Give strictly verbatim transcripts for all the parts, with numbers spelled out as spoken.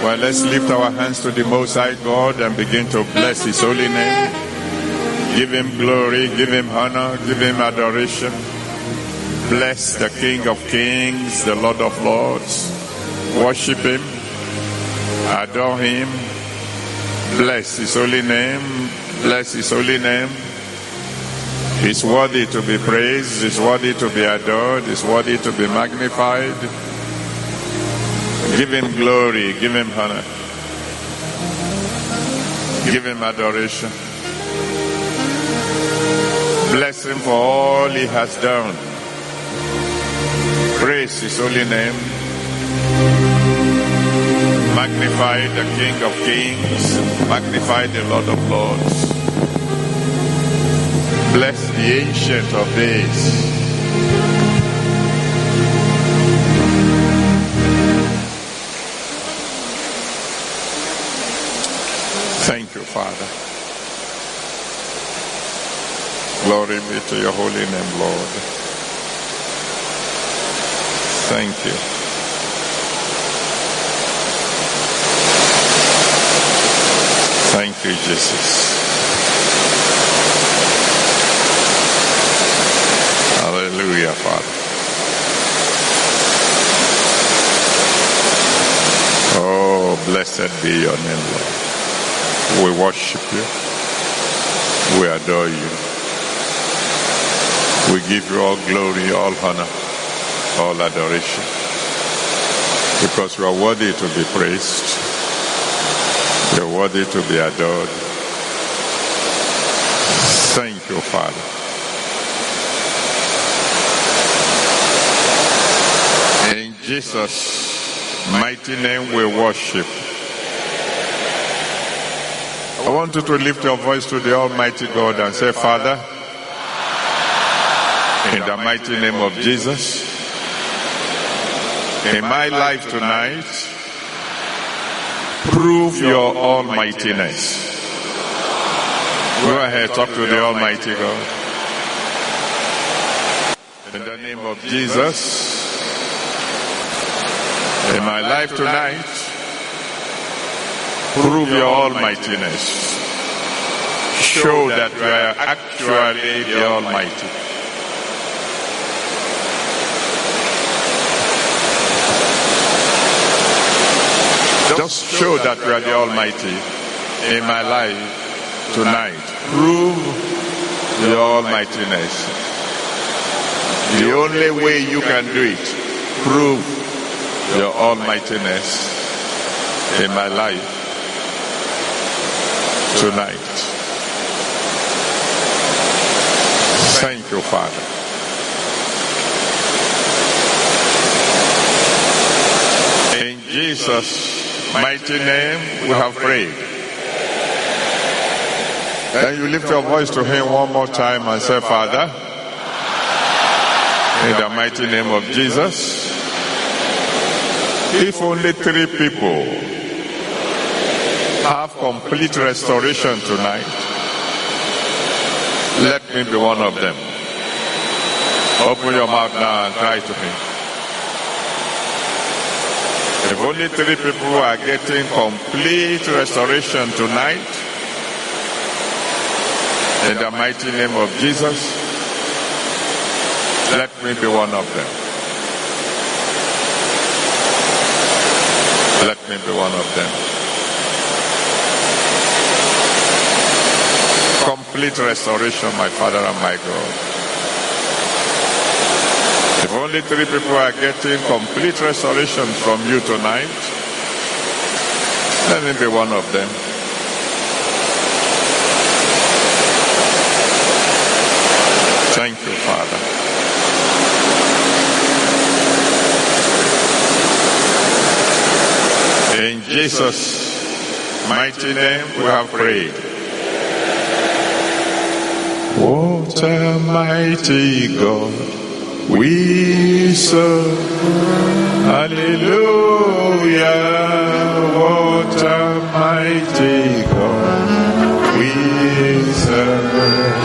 Well, let's lift our hands to the Most High God and begin to bless His holy name. Give Him glory, give Him honor, give Him adoration. Bless the King of Kings, the Lord of Lords. Worship Him, adore Him, bless His holy name, bless His holy name. He's worthy to be praised, He's worthy to be adored, He's worthy to be magnified. Give Him glory, give Him honor, give Him adoration. Bless Him for all He has done. Praise His holy name. Magnify the King of Kings, magnify the Lord of Lords. Bless the Ancient of Days. Thank you, Father. Glory be to your holy name, Lord. Thank you. Thank you, Jesus. Hallelujah, Father. Oh, blessed be your name, Lord. We worship you. We adore you. We give you all glory, all honor, all adoration. Because you are worthy to be praised. You are worthy to be adored. Thank you, Father. In Jesus' mighty name we worship. I want you to lift your voice to the Almighty God and say, Father, in the mighty name of Jesus, in my life tonight, prove your almightiness. Go ahead, talk to the Almighty God. In the name of Jesus, in my life tonight, prove your almightiness. Show that you are actually the Almighty. Just show that you are the Almighty in my life tonight. Prove your almightiness. The only way you can do it, prove your almightiness in my life tonight. Thank you, Father. In Jesus' mighty name we have prayed. Then you lift your voice to Him one more time and say, Father, in the mighty name of Jesus, if only three people have complete restoration tonight, let me be one of them. Open your mouth now and cry to Him. If only three people are getting complete restoration tonight, in the mighty name of Jesus, let me be one of them. Let me be one of them. Complete restoration, my Father and my God. If only three people are getting complete restoration from you tonight, let me be one of them. Thank you, Father. In Jesus' mighty name we have prayed. What a mighty God we serve. Hallelujah. What a mighty God we serve.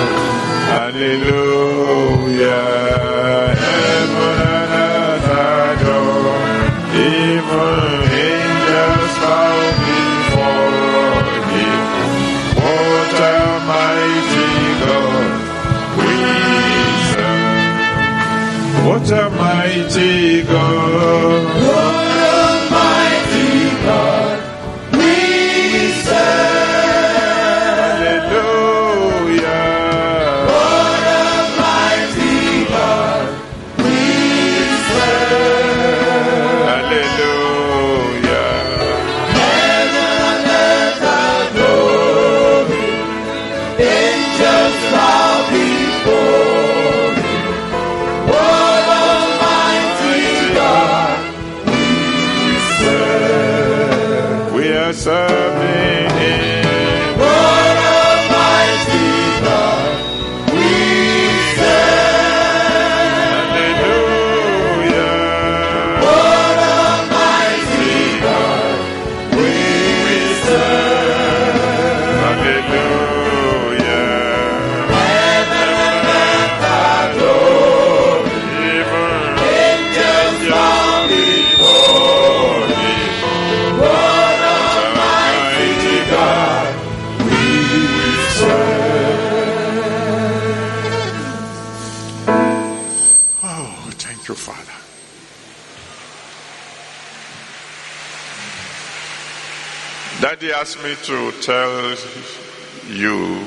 Hallelujah. Heaven and earth adore. Even angels bow Almighty God. What a mighty God we serve. Hallelujah. What a mighty God we serve. Hallelujah. Heaven and earth adore Him. Angels bow before Him. What a mighty God we serve. We are serving Him. What a mighty God we serve. Hallelujah. What a mighty God we serve. Hallelujah. Heaven and earth adore Him. Even Angels bow before Him. What a mighty God we serve. Oh, thank you, Father. Daddy asked me to tell you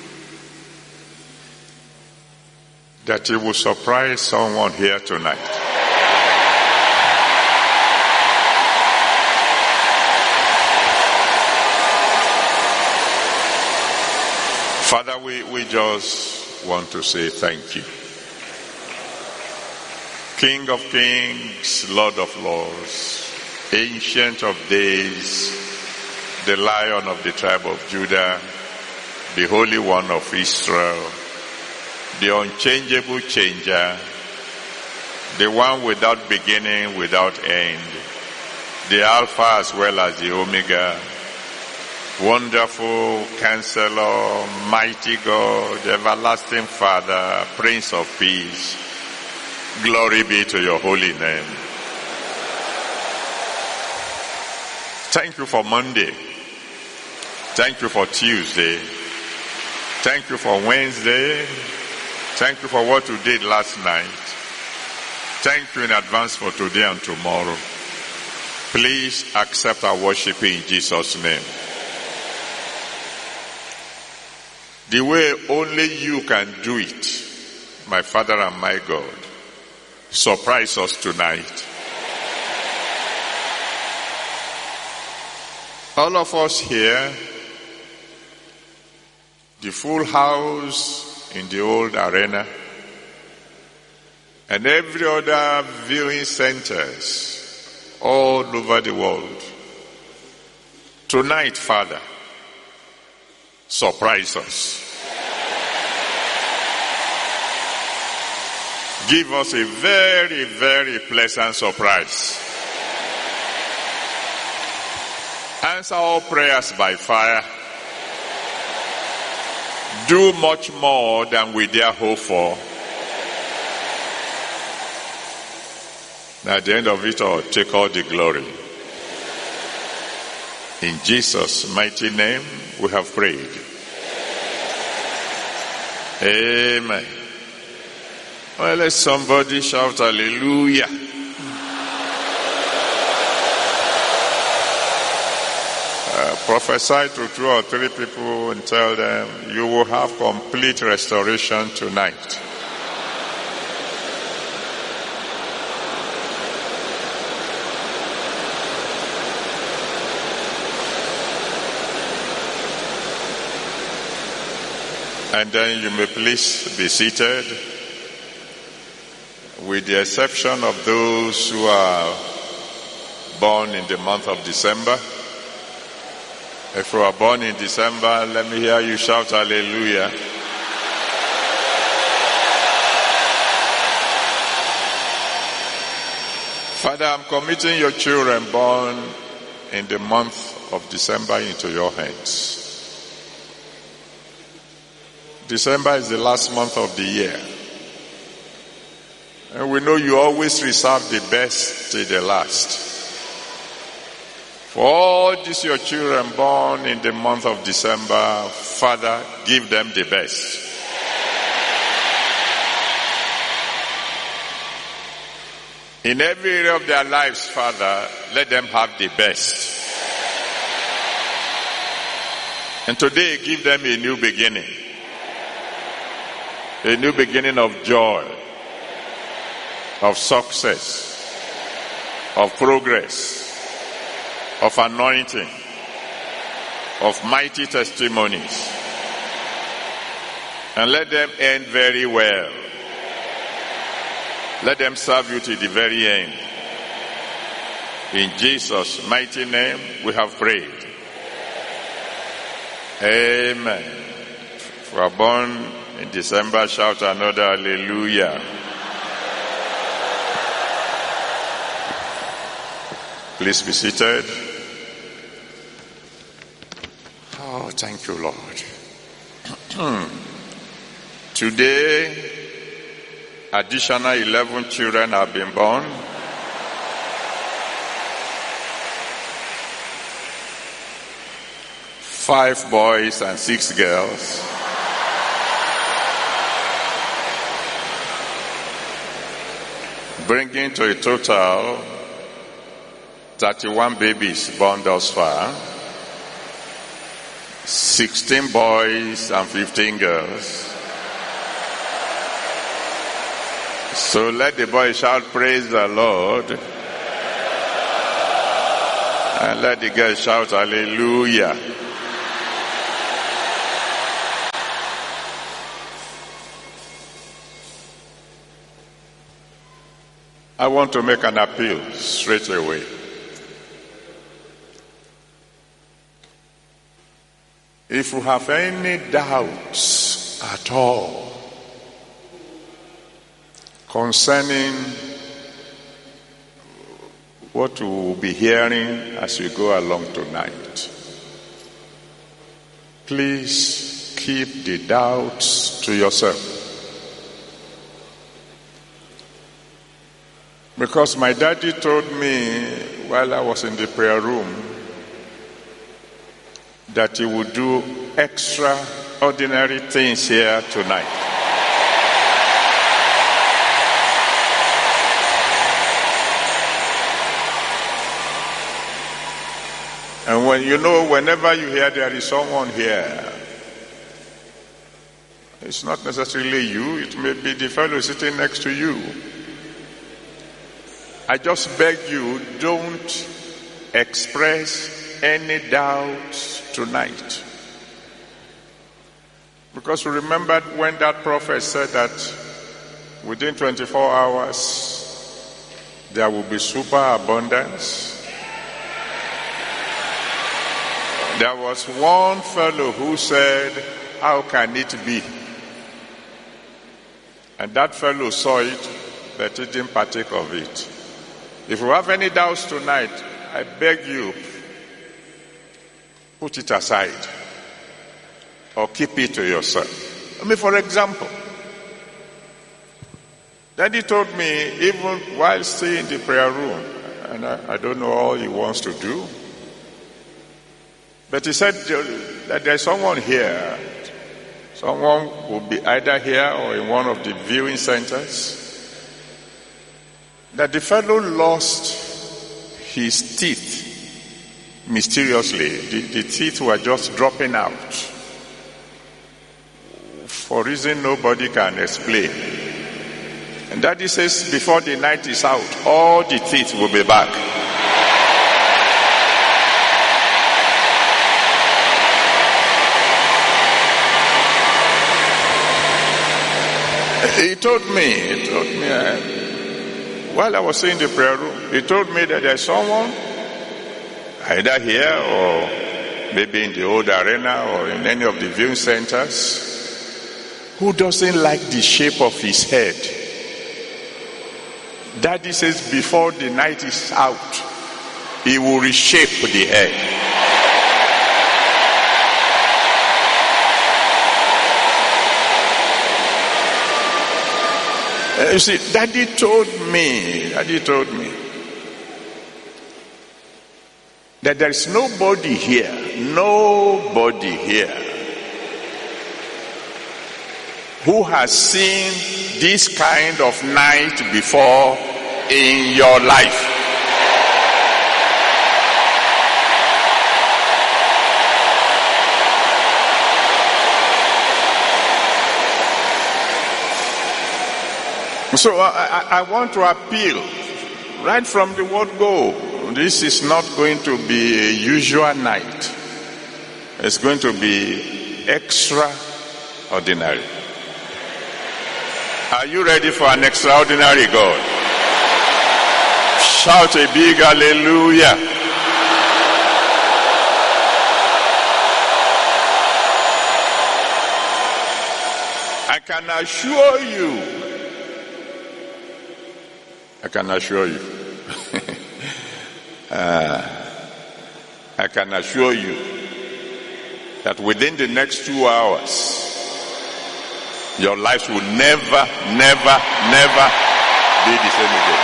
that he will surprise someone here tonight. Father, we, we just want to say thank you. King of kings, Lord of lords, Ancient of days, the Lion of the tribe of Judah, the Holy One of Israel, the unchangeable changer, the one without beginning, without end, the Alpha as well as the Omega, wonderful Counselor, mighty God, everlasting Father, Prince of Peace. Glory be to your holy name. Thank you for Monday. Thank you for Tuesday. Thank you for Wednesday. Thank you for what you did last night. Thank you in advance for today and tomorrow. Please accept our worship in Jesus' name. The way only you can do it, my Father and my God, surprise us tonight. All of us here, the full house in the old arena, and every other viewing centers all over the world. Tonight, Father, surprise us. Give us a very, very pleasant surprise. Answer all prayers by fire. Do much more than we dare hope for. At the end of it all, take all the glory. In Jesus' mighty name, we have prayed. Amen. Well, let somebody shout hallelujah. Uh, prophesy to two or three people and tell them you will have complete restoration tonight. And then you may please be seated, with the exception of those who are born in the month of December. If you are born in December, let me hear you shout hallelujah. Father, I'm committing your children born in the month of December into your hands. December is the last month of the year. And we know you always reserve the best till the last. For all these your children born in the month of December, Father, give them the best. In every area of their lives, Father, let them have the best. And today, give them a new beginning. A new beginning of joy, of success, of progress, of anointing, of mighty testimonies. And let them end very well. Let them serve you to the very end. In Jesus' mighty name, we have prayed. Amen. If you are born in December, shout another hallelujah. Please be seated. Oh, thank you, Lord. Today, additional eleven children have been born. Five boys and six girls. Bringing to a total thirty-one babies born thus far. sixteen boys and fifteen girls. So let the boys shout, praise the Lord. And let the girls shout, hallelujah. I want to make an appeal straight away. If you have any doubts at all concerning what we will be hearing as we go along tonight, please keep the doubts to yourself. Because my daddy told me while I was in the prayer room that he would do extraordinary things here tonight. And when you know, whenever you hear there is someone here, it's not necessarily you, it may be the fellow sitting next to you. I just beg you, don't express any doubts tonight. Because remember when that prophet said that within twenty-four hours there will be superabundance. There was one fellow who said, how can it be? And that fellow saw it, but he didn't partake of it. If you have any doubts tonight, I beg you, put it aside or keep it to yourself. I mean, for example, Daddy told me, even while still in the prayer room, and I, I don't know all he wants to do, but he said that there's someone here, someone will be either here or in one of the viewing centers, that the fellow lost his teeth mysteriously. The, the teeth were just dropping out for reason nobody can explain. And Daddy says before the night is out, all the teeth will be back. He told me, he told me, uh, while I was in the prayer room, he told me that there's someone, either here or maybe in the old arena or in any of the viewing centers, who doesn't like the shape of his head. Daddy says before the night is out, he will reshape the head. You see, Daddy told me, Daddy told me that there is nobody here, nobody here who has seen this kind of night before in your life. So I, I want to appeal right from the word go. This is not going to be a usual night. It's going to be extraordinary. Are you ready for an extraordinary God? Shout a big hallelujah. I can assure you, I can assure you, uh, I can assure you that within the next two hours, your lives will never, never, never be the same again.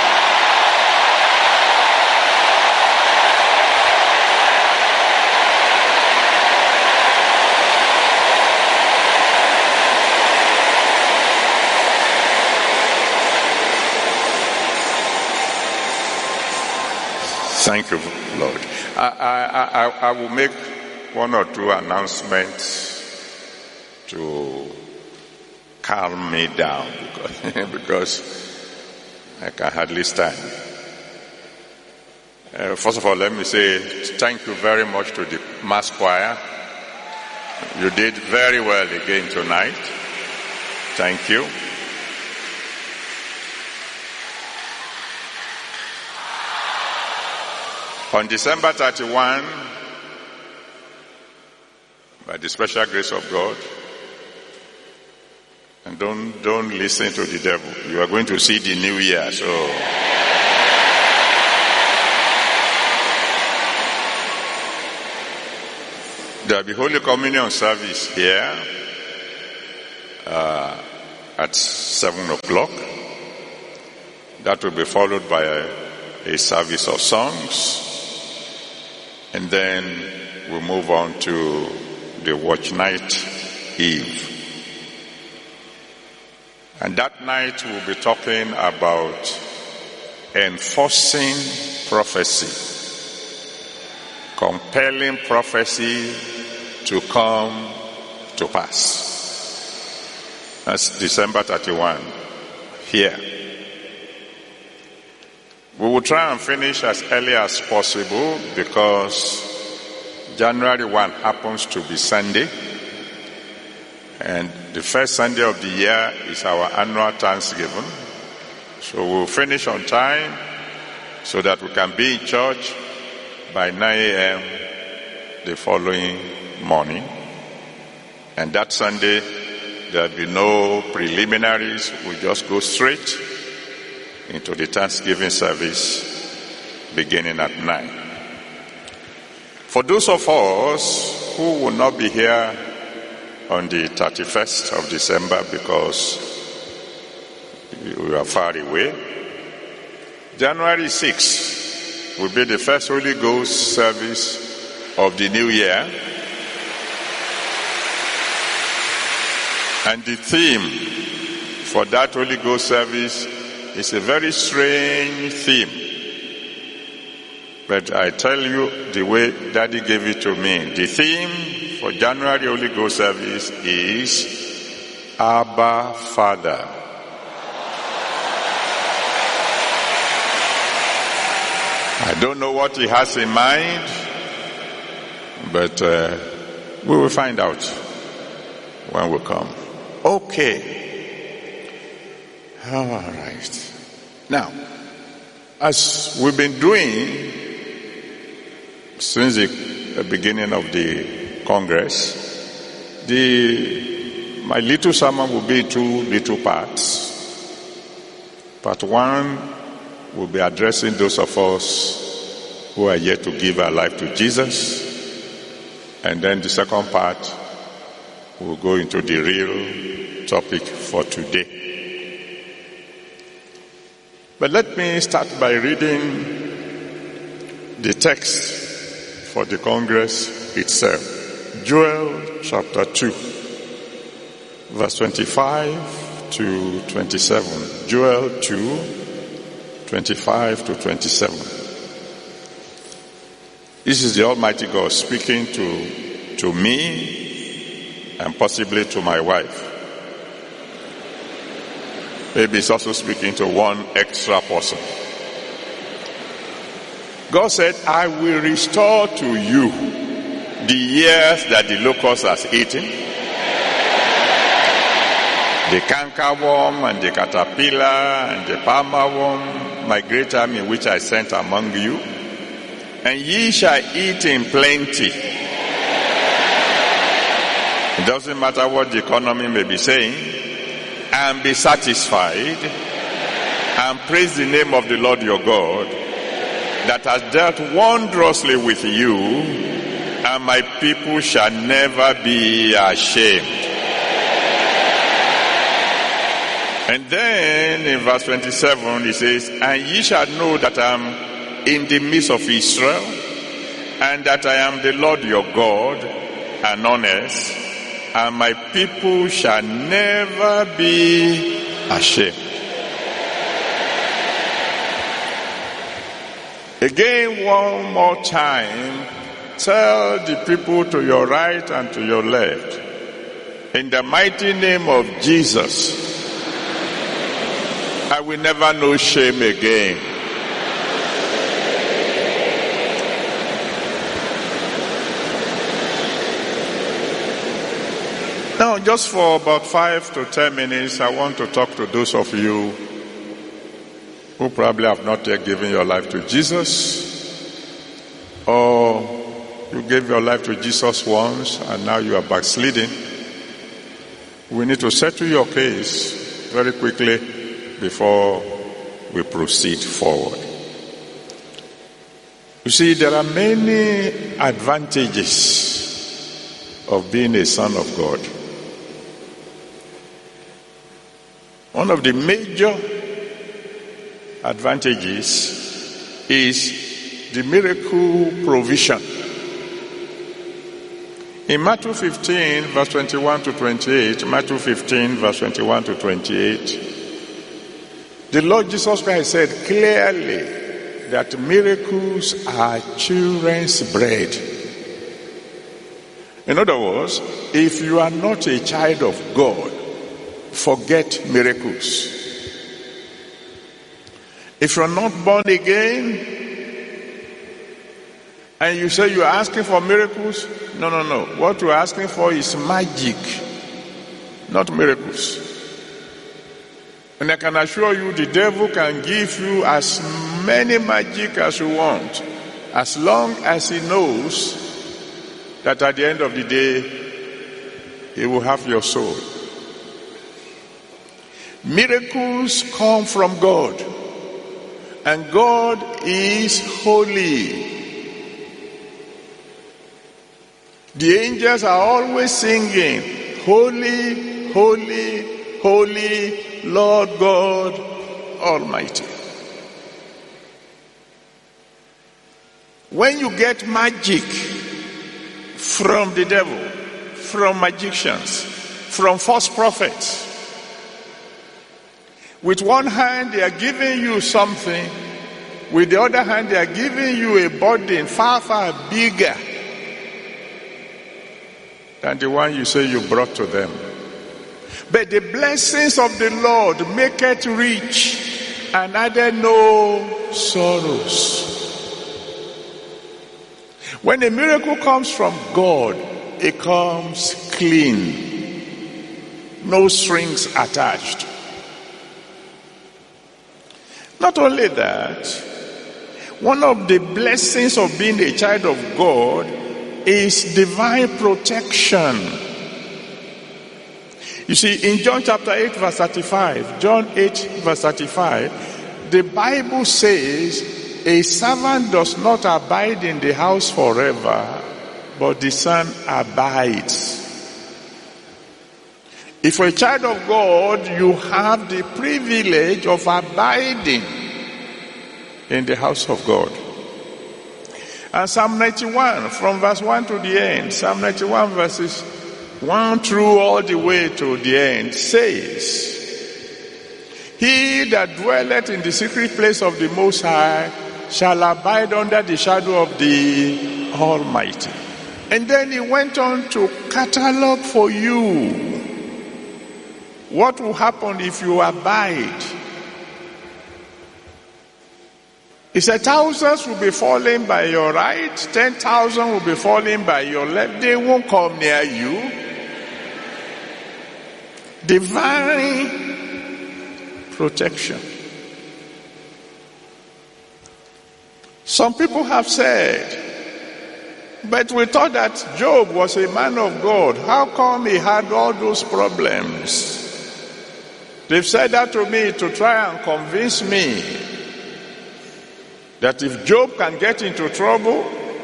Thank you, Lord. I, I, I, I will make one or two announcements to calm me down because, because I can hardly stand. Uh, first of all, let me say thank you very much to the mass choir. You did very well again tonight. Thank you. On December thirty-first, by the special grace of God, and don't don't listen to the devil. You are going to see the new year, so there will be Holy Communion service here uh, at seven o'clock. That will be followed by a, a service of songs. And then we'll move on to the watch night eve. And that night we'll be talking about enforcing prophecy, compelling prophecy to come to pass. That's December thirty-first here. We will try and finish as early as possible because January first happens to be Sunday. And the first Sunday of the year is our annual Thanksgiving. So we'll finish on time so that we can be in church by nine a.m. the following morning. And that Sunday, there'll be no preliminaries. We'll just go straight into the Thanksgiving service beginning at nine. For those of us who will not be here on the thirty-first of December because we are far away, January sixth will be the first Holy Ghost service of the new year. And the theme for that Holy Ghost service is a very strange theme. But I tell you the way Daddy gave it to me. The theme for January Holy Ghost service is Abba Father. I don't know what he has in mind, but uh, we will find out when we come. Okay. All right. Now, as we've been doing since the beginning of the Congress, the my little sermon will be two little parts. Part one will be addressing those of us who are yet to give our life to Jesus. And then the second part will go into the real topic for today. But let me start by reading the text for the Congress itself. Joel chapter two, verse twenty-five to twenty-seven. Joel two, twenty-five to twenty-seven. This is the Almighty God speaking to, to me and possibly to my wife. Maybe he's also speaking to one extra person. God said, I will restore to you the years that the locust has eaten, the cankerworm and the caterpillar and the palmer worm, my great army which I sent among you, and ye shall eat in plenty. It doesn't matter what the economy may be saying, and be satisfied, and praise the name of the Lord your God, that has dealt wondrously with you, and my people shall never be ashamed. And then in verse twenty-seven he says, and ye shall know that I am in the midst of Israel, and that I am the Lord your God, and honest, and my people shall never be ashamed. Again, one more time, tell the people to your right and to your left, in the mighty name of Jesus, I will never know shame again. Now, just for about five to ten minutes, I want to talk to those of you who probably have not yet given your life to Jesus, or you gave your life to Jesus once and now you are backsliding. We need to settle your case very quickly before we proceed forward. You see, there are many advantages of being a son of God. One of the major advantages is the miracle provision. In Matthew fifteen, verse twenty-one to twenty-eight, Matthew fifteen, verse twenty-one to twenty-eight, the Lord Jesus Christ said clearly that miracles are children's bread. In other words, if you are not a child of God, forget miracles. If you're not born again, and you say you're asking for miracles, no, no, no. What you're asking for is magic, not miracles. And I can assure you, the devil can give you as many magic as you want, as long as he knows that at the end of the day, he will have your soul. Miracles come from God, and God is holy. The angels are always singing, holy, holy, holy, Lord God Almighty. When you get magic from the devil, from magicians, from false prophets, with one hand they are giving you something, with the other hand they are giving you a burden far, far bigger than the one you say you brought to them. But the blessings of the Lord make it rich and added no sorrows. When a miracle comes from God, it comes clean, no strings attached. Not only that, one of the blessings of being a child of God is divine protection. You see, in John chapter eight verse thirty-five, John eight verse thirty-five, the Bible says, a servant does not abide in the house forever, but the Son abides. If you're a child of God, you have the privilege of abiding in the house of God. And Psalm ninety-one, from verse one to the end, Psalm ninety-one verses one through all the way to the end, says, He that dwelleth in the secret place of the Most High shall abide under the shadow of the Almighty. And then he went on to catalog for you what will happen if you abide. He said, thousands will be falling by your right, ten thousand will be falling by your left. They won't come near you. Divine protection. Some people have said, but we thought that Job was a man of God. How come he had all those problems? They've said that to me to try and convince me that if Job can get into trouble,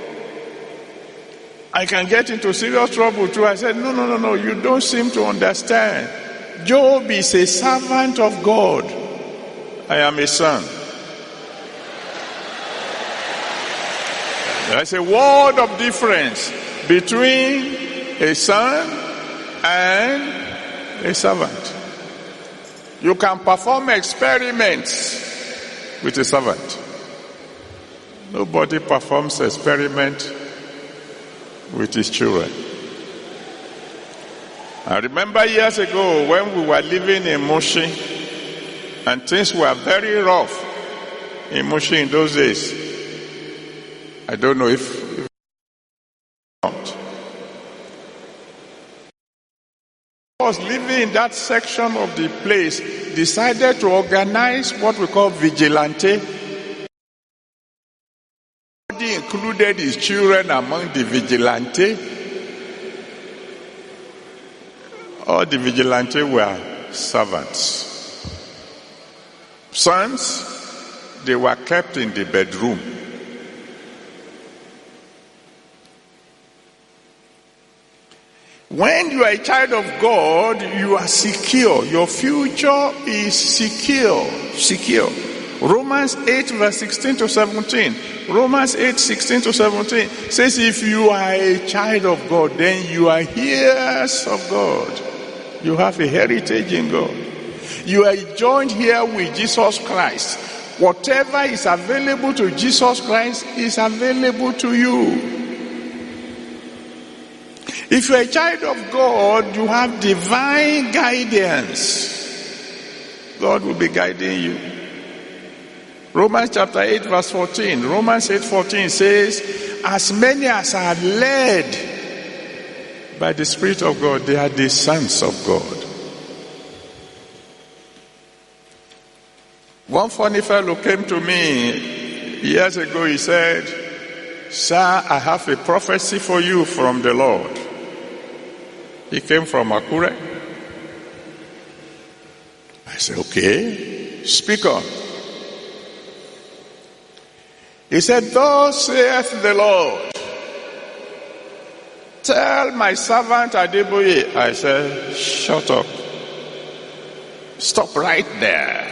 I can get into serious trouble too. I said, no, no, no, no, you don't seem to understand. Job is a servant of God. I am a son. There's a world of difference between a son and a servant. You can perform experiments with a servant. Nobody performs experiment with his children. I remember years ago when we were living in Moshi and things were very rough in Moshi in those days. I don't know if, if not. I was living in that section of the place, decided to organize what we call vigilante. He included his children among the vigilante. All the vigilante were servants. Sons, they were kept in the bedroom. When you are a child of God, you are secure. Your future is secure. Secure. Romans eight verse sixteen to seventeen. Romans eight, sixteen to seventeen says if you are a child of God, then you are heirs of God. You have a heritage in God. You are joined here with Jesus Christ. Whatever is available to Jesus Christ is available to you. If you're a child of God, you have divine guidance. God will be guiding you. Romans chapter eight verse fourteen. Romans eight fourteen says, as many as are led by the Spirit of God, they are the sons of God. One funny fellow came to me years ago. He said, sir, I have a prophecy for you from the Lord. He came from Akure. I said, okay, speak on. He said, thus saith the Lord, tell my servant Adeboye. I said, shut up. Stop right there.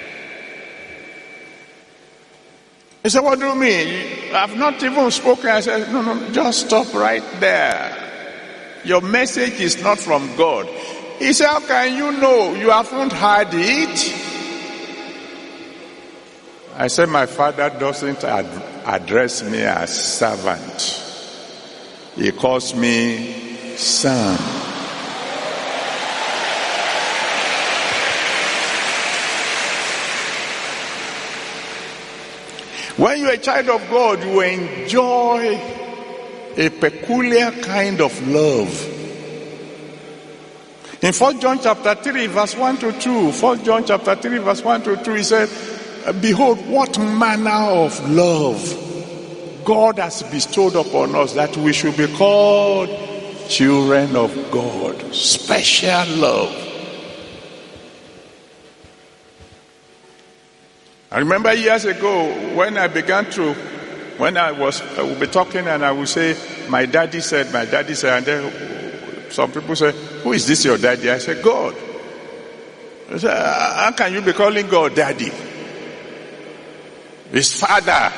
He said, what do you mean? I've not even spoken. I said, no, no, just stop right there. Your message is not from God. He said, how can you know? You haven't heard it. I said, my father doesn't ad- address me as servant. He calls me son. When you're a child of God, you enjoy a peculiar kind of love. In First John chapter three verse one to two, First John chapter three verse one to two, he said, behold, what manner of love God has bestowed upon us, that we should be called children of God. Special love. I remember years ago when I began to, when I was, I would be talking and I would say, my daddy said, my daddy said, and then some people say, who is this your daddy? I said, God. I said, how can you be calling God daddy? His father.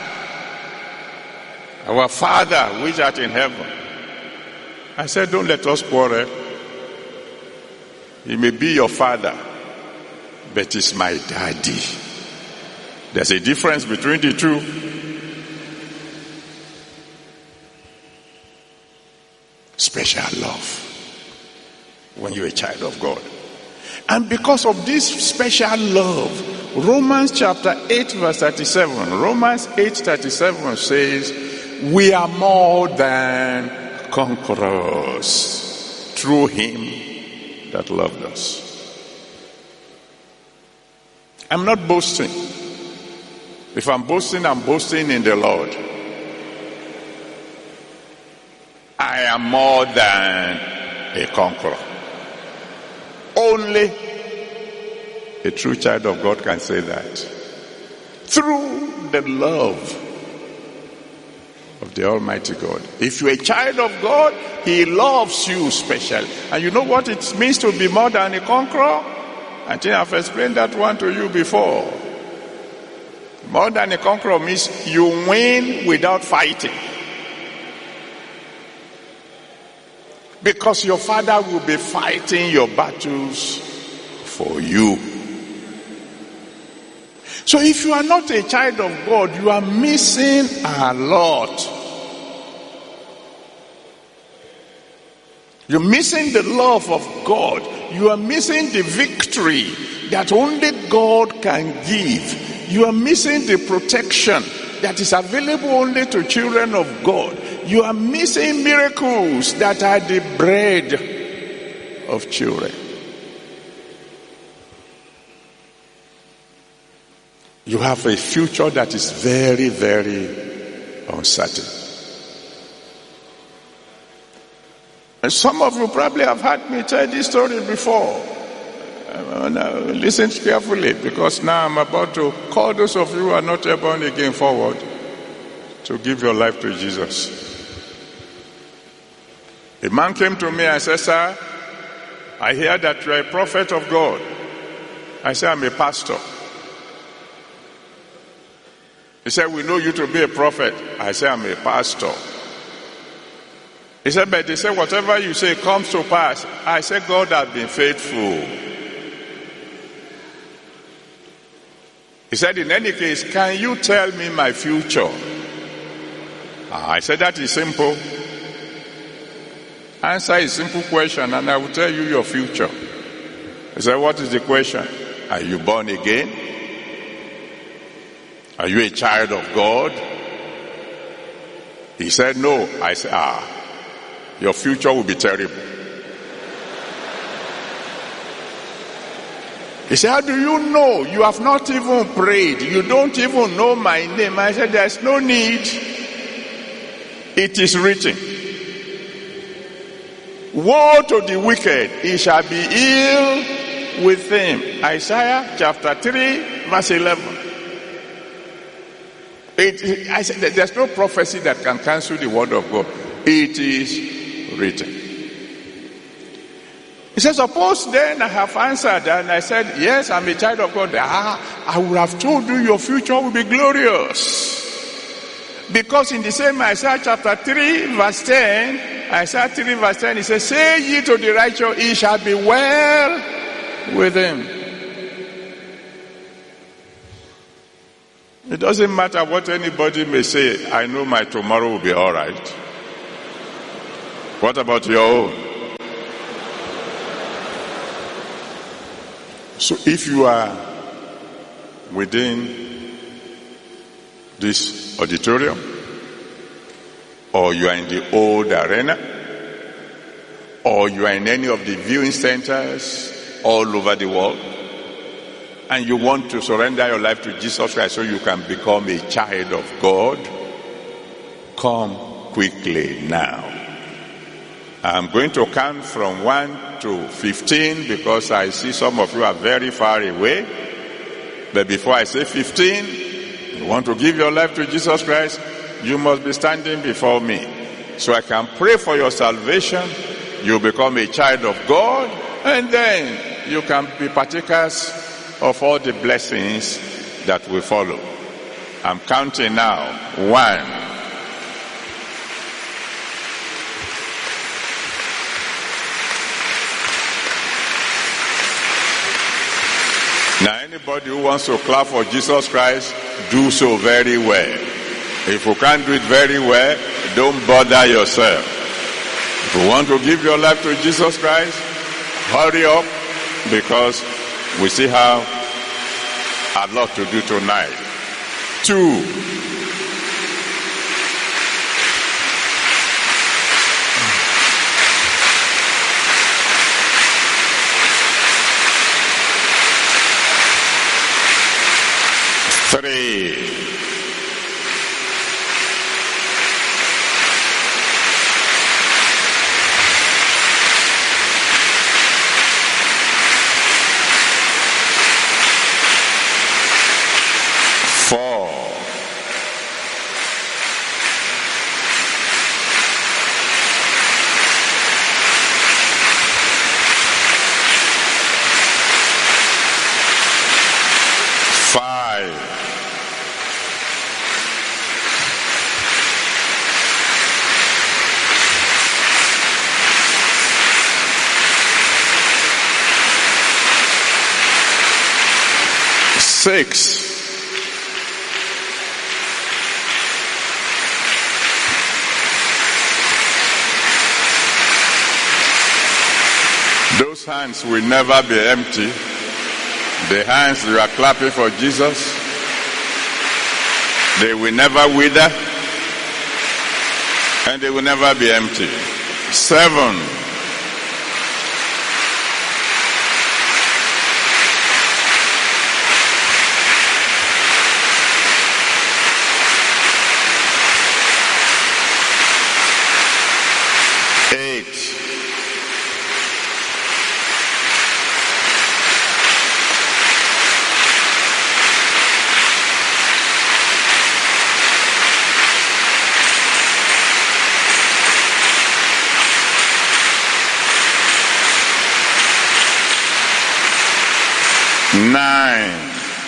Our Father which art in heaven. I said, don't let us quarrel. He may be your father. but it's my daddy. There's a difference between the two. Special love when you're a child of God. And because of this special love, Romans chapter eight verse thirty-seven, Romans eight thirty-seven says, we are more than conquerors through him that loved us. I'm not boasting. If I'm boasting, I'm boasting in the Lord. I am more than a conqueror. Only a true child of God can say that. Through the love of the Almighty God. If you're a child of God, he loves you specially. And you know what it means to be more than a conqueror? I think I've explained that one to you before. More than a conqueror means you win without fighting. Because your Father will be fighting your battles for you. So if you are not a child of God, you are missing a lot. You're missing the love of God. You are missing the victory that only God can give. You are missing the protection that is available only to children of God. You are missing miracles that are the bread of children. You have a future that is very, very uncertain. And some of you probably have heard me tell this story before. Uh, now listen carefully, because now I'm about to call those of you who are not yet born again forward to give your life to Jesus. A man came to me and said, sir, I hear that you're a prophet of God. I said, I'm a pastor. He said, we know you to be a prophet. I said, I'm a pastor. He said, but they said, whatever you say comes to pass. I said, God has been faithful. He said, in any case, can you tell me my future? I said, that is simple. Answer a simple question and I will tell you your future. He said, what is the question? Are you born again? Are you a child of God? He said, no. I said, ah, your future will be terrible. He said, how do you know? You have not even prayed. You don't even know my name. I said, there's no need. It is written. Woe to the wicked, he shall be ill with him. Isaiah chapter three, verse eleven. It, I said, there's no prophecy that can cancel the word of God. It is written. He said, suppose then I have answered and I said, yes, I'm a child of God. Ah, I would have told you your future will be glorious. Because in the same Isaiah chapter three, verse ten, Isaiah three, verse ten, he says, say ye to the righteous, he shall be well with him. It doesn't matter what anybody may say, I know my tomorrow will be all right. What about your own? So if you are within this auditorium, or you are in the old arena, or you are in any of the viewing centers all over the world, and you want to surrender your life to Jesus Christ so you can become a child of God, come quickly now. I'm going to count from one to fifteen because I see some of you are very far away. But before I say fifteen, you want to give your life to Jesus Christ, you must be standing before me. So I can pray for your salvation, you become a child of God, and then you can be partakers of all the blessings that will follow. I'm counting now. One. Anybody who wants to clap for Jesus Christ, do so very well. If you can't do it very well, don't bother yourself. If you want to give your life to Jesus Christ, hurry up, because we still have a lot to do tonight. Two. Three. Four. Five. Six. Those hands will never be empty. The hands you are clapping for Jesus, they will never wither, and they will never be empty. Seven. Nine.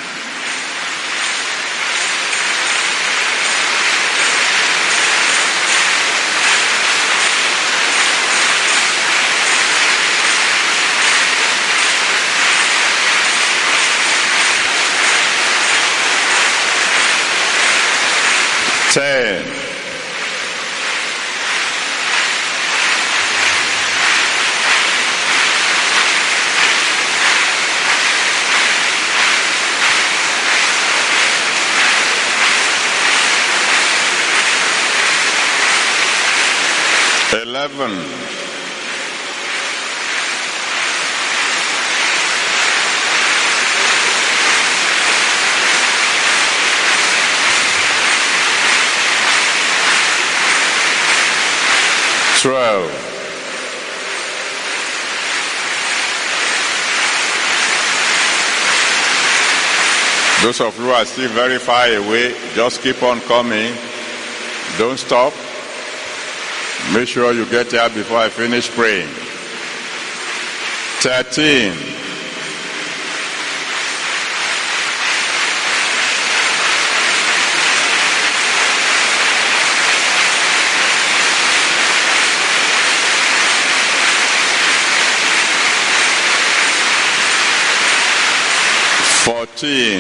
Ten. Eleven. Twelve. Those of you who are still very far away, just keep on coming. Don't stop. Make sure you get here before I finish praying. Thirteen. Fourteen.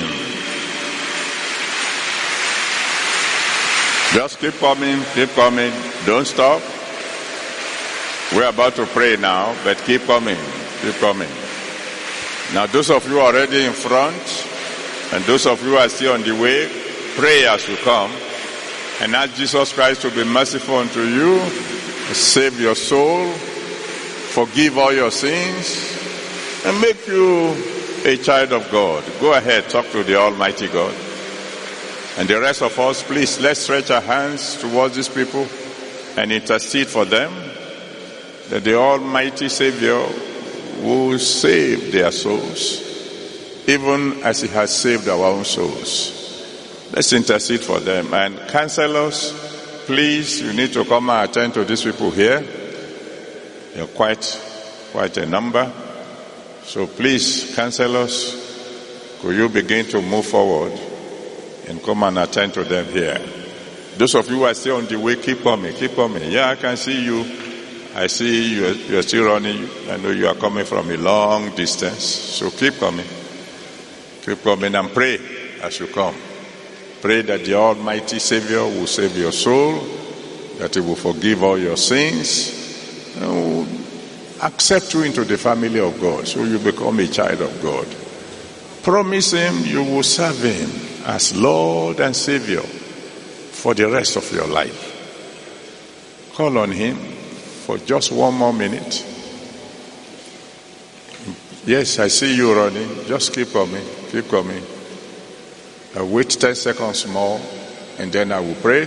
Just keep coming, keep coming. Don't stop. We're about to pray now, but keep coming, keep coming. Now, those of you already in front, and those of you who are still on the way, pray as you come, and ask Jesus Christ to be merciful unto you, save your soul, forgive all your sins, and make you a child of God. Go ahead, talk to the Almighty God. And the rest of us, please, let's stretch our hands towards these people and intercede for them, that the Almighty Savior will save their souls, even as He has saved our own souls. Let's intercede for them. And counselors, please, you need to come and attend to these people here. You're quite, quite a number. So please, counselors, could you begin to move forward and come and attend to them here? Those of you who are still on the way, keep coming, keep coming. Yeah, I can see you. I see you are, you are still running. I know you are coming from a long distance. So keep coming. Keep coming and pray as you come. Pray that the Almighty Savior will save your soul, that He will forgive all your sins, and will accept you into the family of God, so you become a child of God. Promise Him you will serve Him as Lord and Savior for the rest of your life. Call on Him for just one more minute. Yes, I see you running. Just keep coming. Keep coming. I'll wait ten seconds more and then I will pray.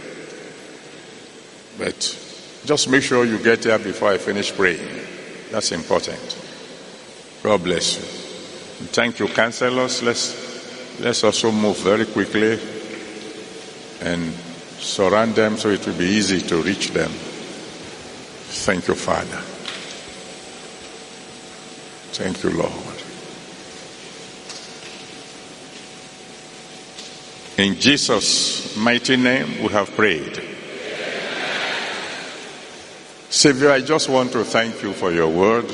But just make sure you get there before I finish praying. That's important. God bless you. And thank you, counselors. Let's, let's also move very quickly and surround them so it will be easy to reach them. Thank you, Father. Thank you, Lord. In Jesus' mighty name we have prayed. Savior, I just want to thank you for your word.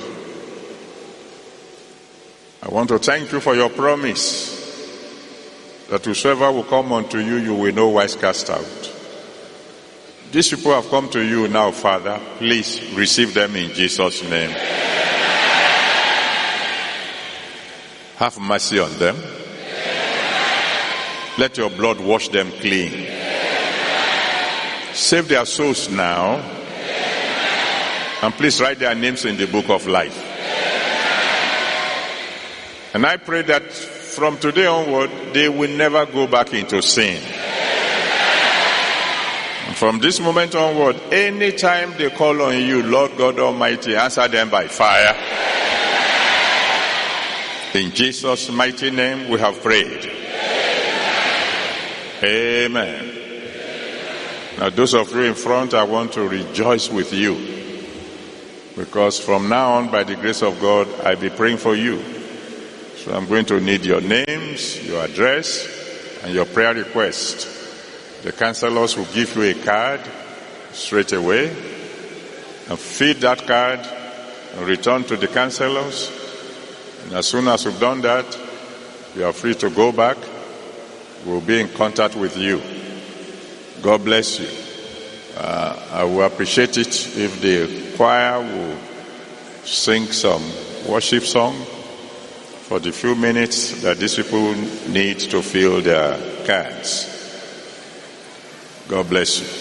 I want to thank you for your promise that whosoever will come unto you, you will no wise cast out. These people have come to you now, Father. Please receive them in Jesus' name. Have mercy on them. Let your blood wash them clean. Save their souls now. And please write their names in the book of life. And I pray that from today onward, they will never go back into sin. And from this moment onward, anytime they call on you, Lord God Almighty, answer them by fire. In Jesus' mighty name we have prayed. Amen. Now those of you in front, I want to rejoice with you. Because from now on, by the grace of God, I'll be praying for you. So I'm going to need your names, your address, and your prayer request. The counselors will give you a card straight away. And fill that card and return to the counselors. And as soon as you've done that, you are free to go back. We'll be in contact with you. God bless you. Uh, I will appreciate it if the choir will sing some worship song for the few minutes that these people need to fill their cards. God bless you.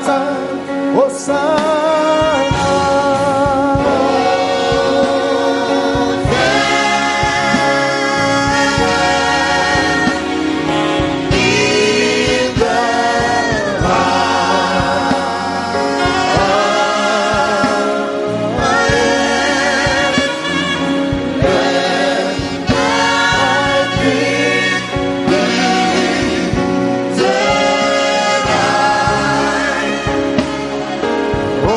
time, Hosanna. Oh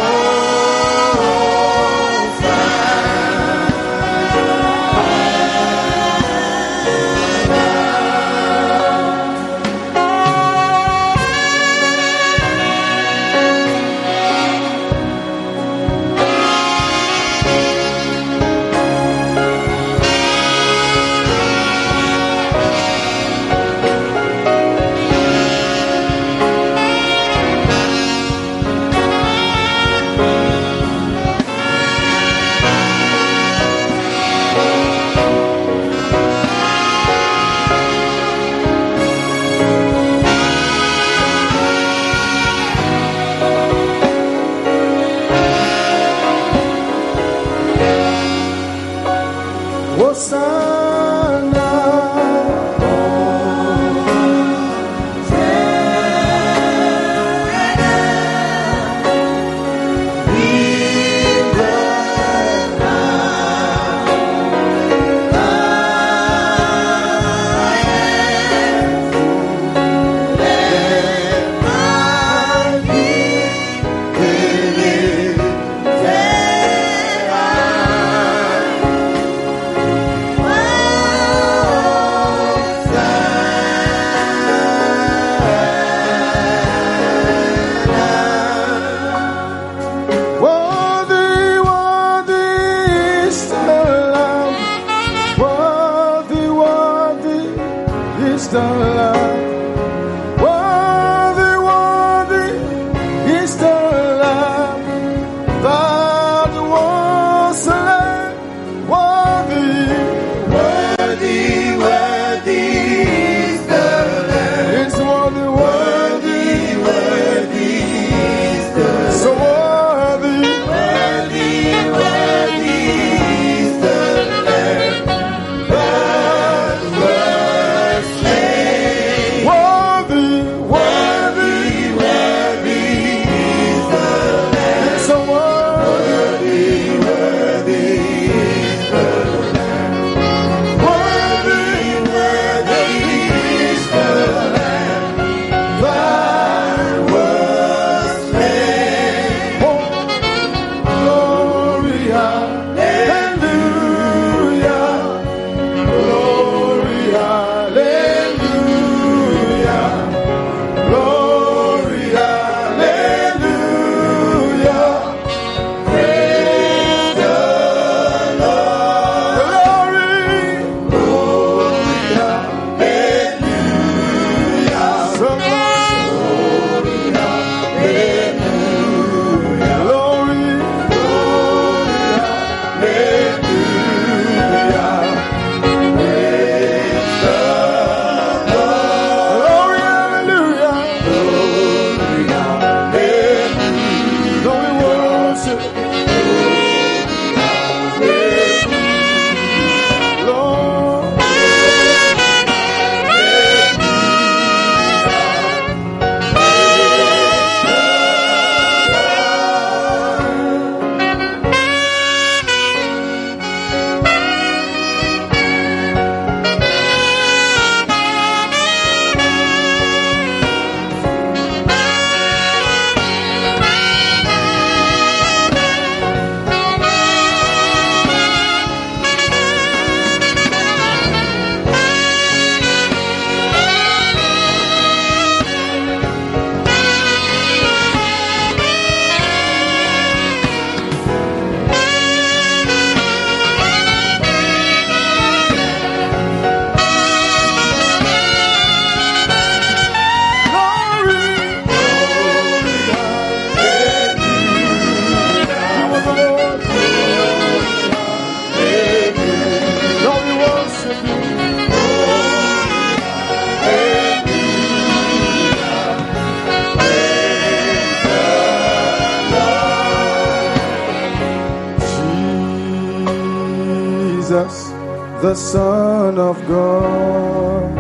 the Son of God.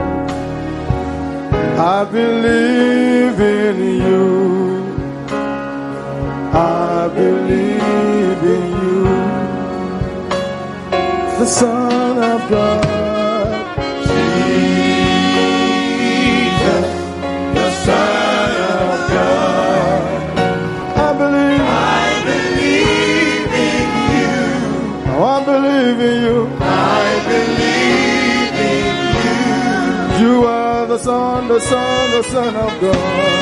I believe in you. I believe in you, the Son of God. Jesus, the Son of God. I believe. I believe in you. Oh, I believe in you. I believe in you. You are the Son, the Son, the Son of God.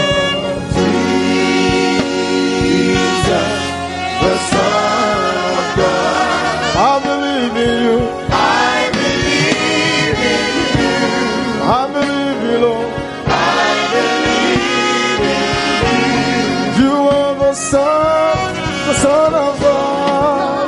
The Son of God. I believe in you. I believe in you. I believe you, Lord. I believe in you. You are the Son, the Son of God.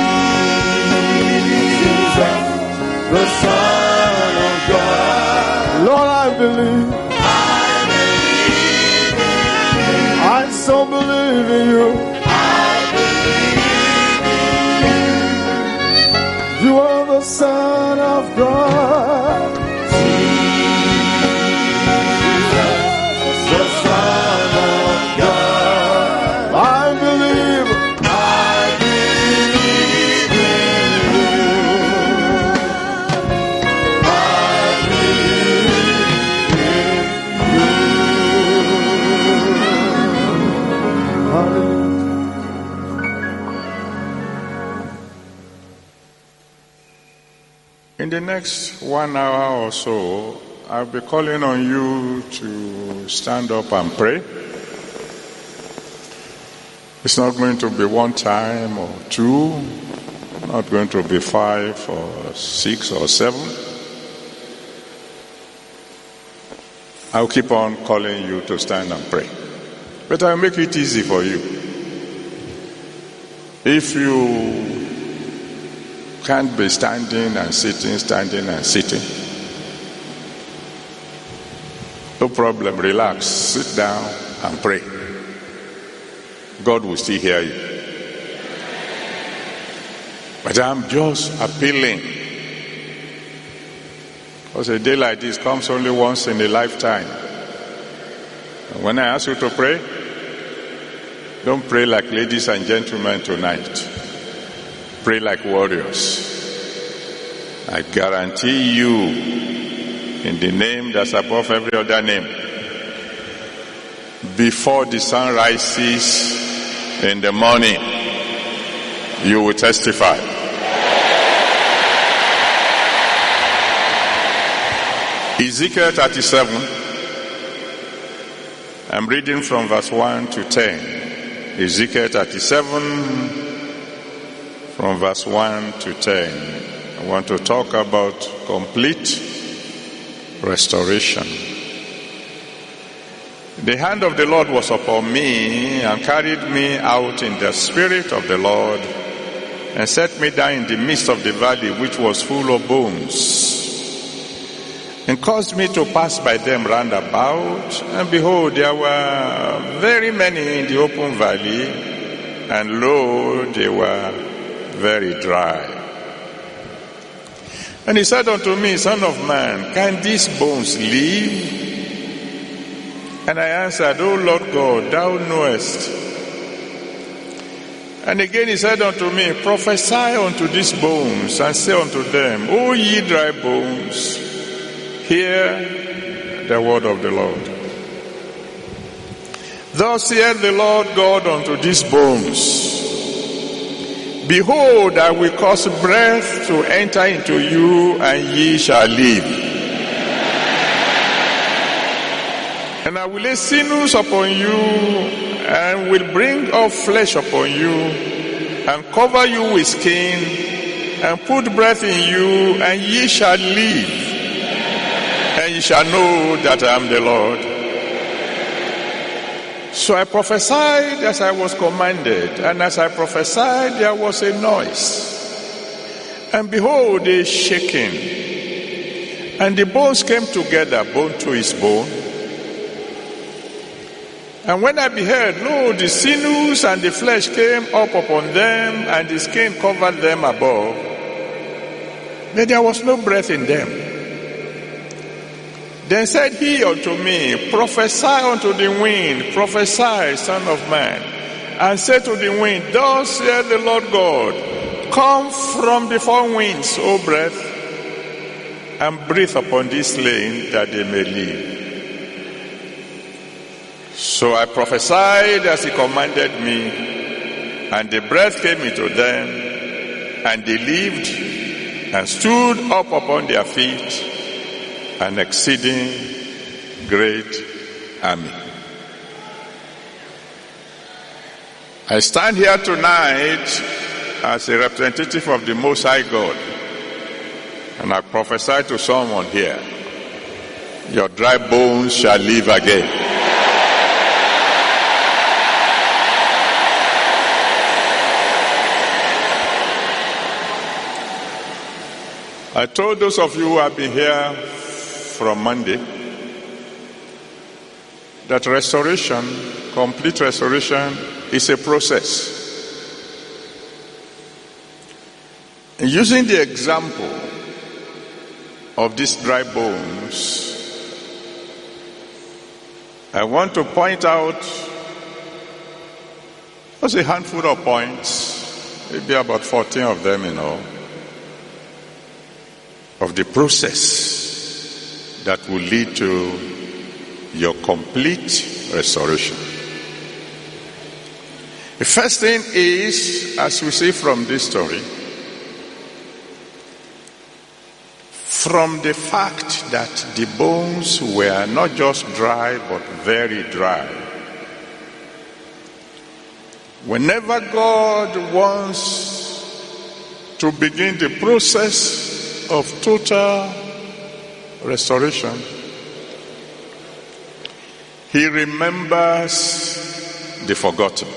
Jesus, the Son of God. Lord, I believe. I believe in you. I so believe in you. You are the Son of God. Jesus, the Son of God. I believe, I believe in you. I believe in you. Hallelujah. In the next one hour or so, I'll be calling on you to stand up and pray. It's not going to be one time or two, not going to be five or six or seven. I'll keep on calling you to stand and pray. But I'll make it easy for you. If you can't be standing and sitting, standing and sitting, no problem, relax, sit down and pray. God will still hear you. But I'm just appealing, because a day like this comes only once in a lifetime. And when I ask you to pray, don't pray like ladies and gentlemen tonight. Pray like warriors. I guarantee you, in the name that's above every other name, before the sun rises in the morning, you will testify. Ezekiel thirty-seven, I'm reading from verse one to ten. Ezekiel thirty-seven, from verse one to ten. I want to talk about complete restoration. The hand of the Lord was upon me and carried me out in the spirit of the Lord and set me down in the midst of the valley which was full of bones, and caused me to pass by them round about. And behold, there were very many in the open valley, and lo, they were very dry. And he said unto me, Son of man, can these bones live? And I answered, O Lord God, thou knowest. And again he said unto me, Prophesy unto these bones, and say unto them, O ye dry bones, hear the word of the Lord. Thus saith the Lord God unto these bones, Behold, I will cause breath to enter into you, and ye shall live. And I will lay sinews upon you, and will bring up flesh upon you, and cover you with skin, and put breath in you, and ye shall live. And ye shall know that I am the Lord. So I prophesied as I was commanded, and as I prophesied there was a noise. And behold, a shaking, and the bones came together, bone to his bone. And when I beheld, lo, the sinews and the flesh came up upon them, and the skin covered them above, Then there was no breath in them. Then said he unto me, prophesy unto the wind, prophesy, son of man, and say to the wind, thus saith the Lord God, come from the four winds, O breath, and breathe upon this slain that they may live. So I prophesied as he commanded me, and the breath came into them, and they lived and stood up upon their feet, an exceeding great army. I stand here tonight as a representative of the Most High God, and I prophesy to someone here, your dry bones shall live again. I told those of you who have been here from Monday that restoration, complete restoration, is a process. And using the example of these dry bones, I want to point out just a handful of points, maybe about fourteen of them in all, of the process that will lead to your complete restoration. The first thing is, as we see from this story, from the fact that the bones were not just dry but very dry. Whenever God wants to begin the process of total restoration, he remembers the forgotten.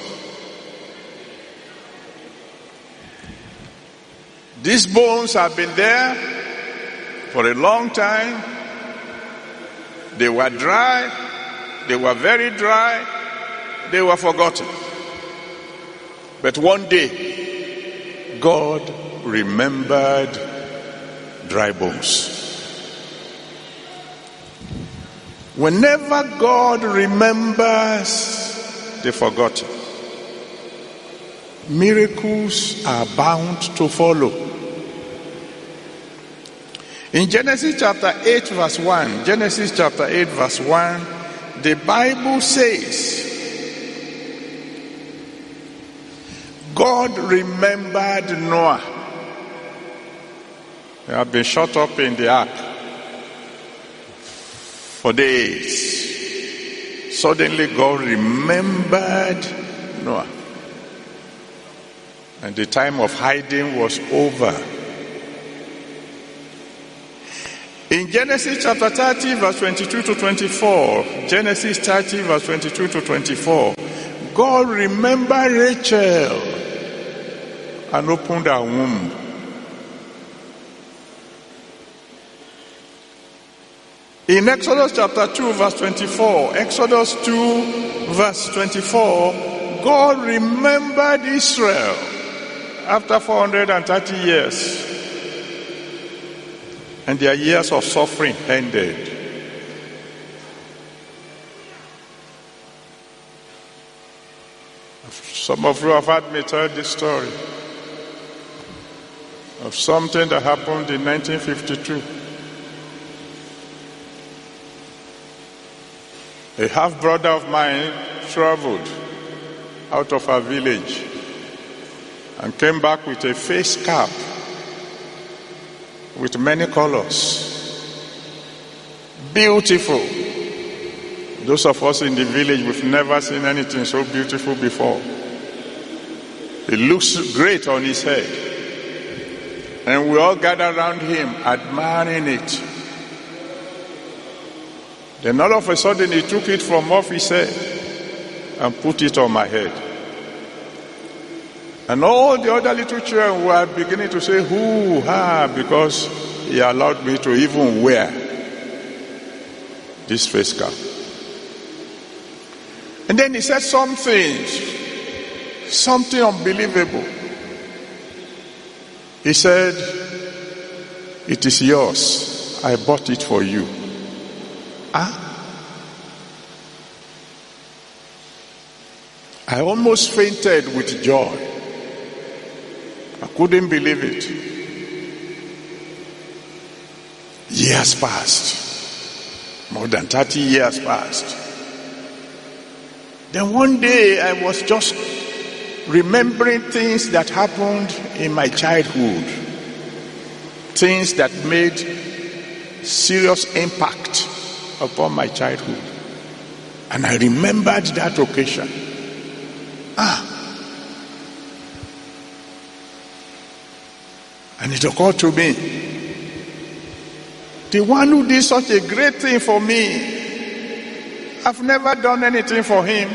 These bones have been there for a long time. They were dry, they were very dry, they were forgotten. But one day, God remembered dry bones. Whenever God remembers the forgotten, miracles are bound to follow. In Genesis chapter eight verse one, Genesis chapter eight verse one, the Bible says, God remembered Noah. He had been shut up in the ark for days. Suddenly God remembered Noah. And the time of hiding was over. In Genesis chapter thirty verse twenty-two to twenty-four, Genesis thirty verse twenty-two to twenty-four, God remembered Rachel and opened her womb. In Exodus chapter two verse twenty-four, Exodus two verse twenty-four, God remembered Israel after four hundred thirty years. And their years of suffering ended. Some of you have heard me tell this story of something that happened in nineteen fifty-two. A half-brother of mine traveled out of our village and came back with a face cap with many colors. Beautiful. Those of us in the village, we've never seen anything so beautiful before. It looks great on his head. And we all gathered around him, admiring it. Then all of a sudden he took it from off his head and put it on my head. And all the other little children were beginning to say, hoo ha, because he allowed me to even wear this face cap. And then he said something, something unbelievable. He said, It is yours. I bought it for you. Ah? I almost fainted with joy. I couldn't believe it. Years passed. More than thirty years passed. Then one day I was just remembering things that happened in my childhood. Things that made serious impact upon my childhood. And I remembered that occasion. Ah. And it occurred to me, the one who did such a great thing for me, I've never done anything for him.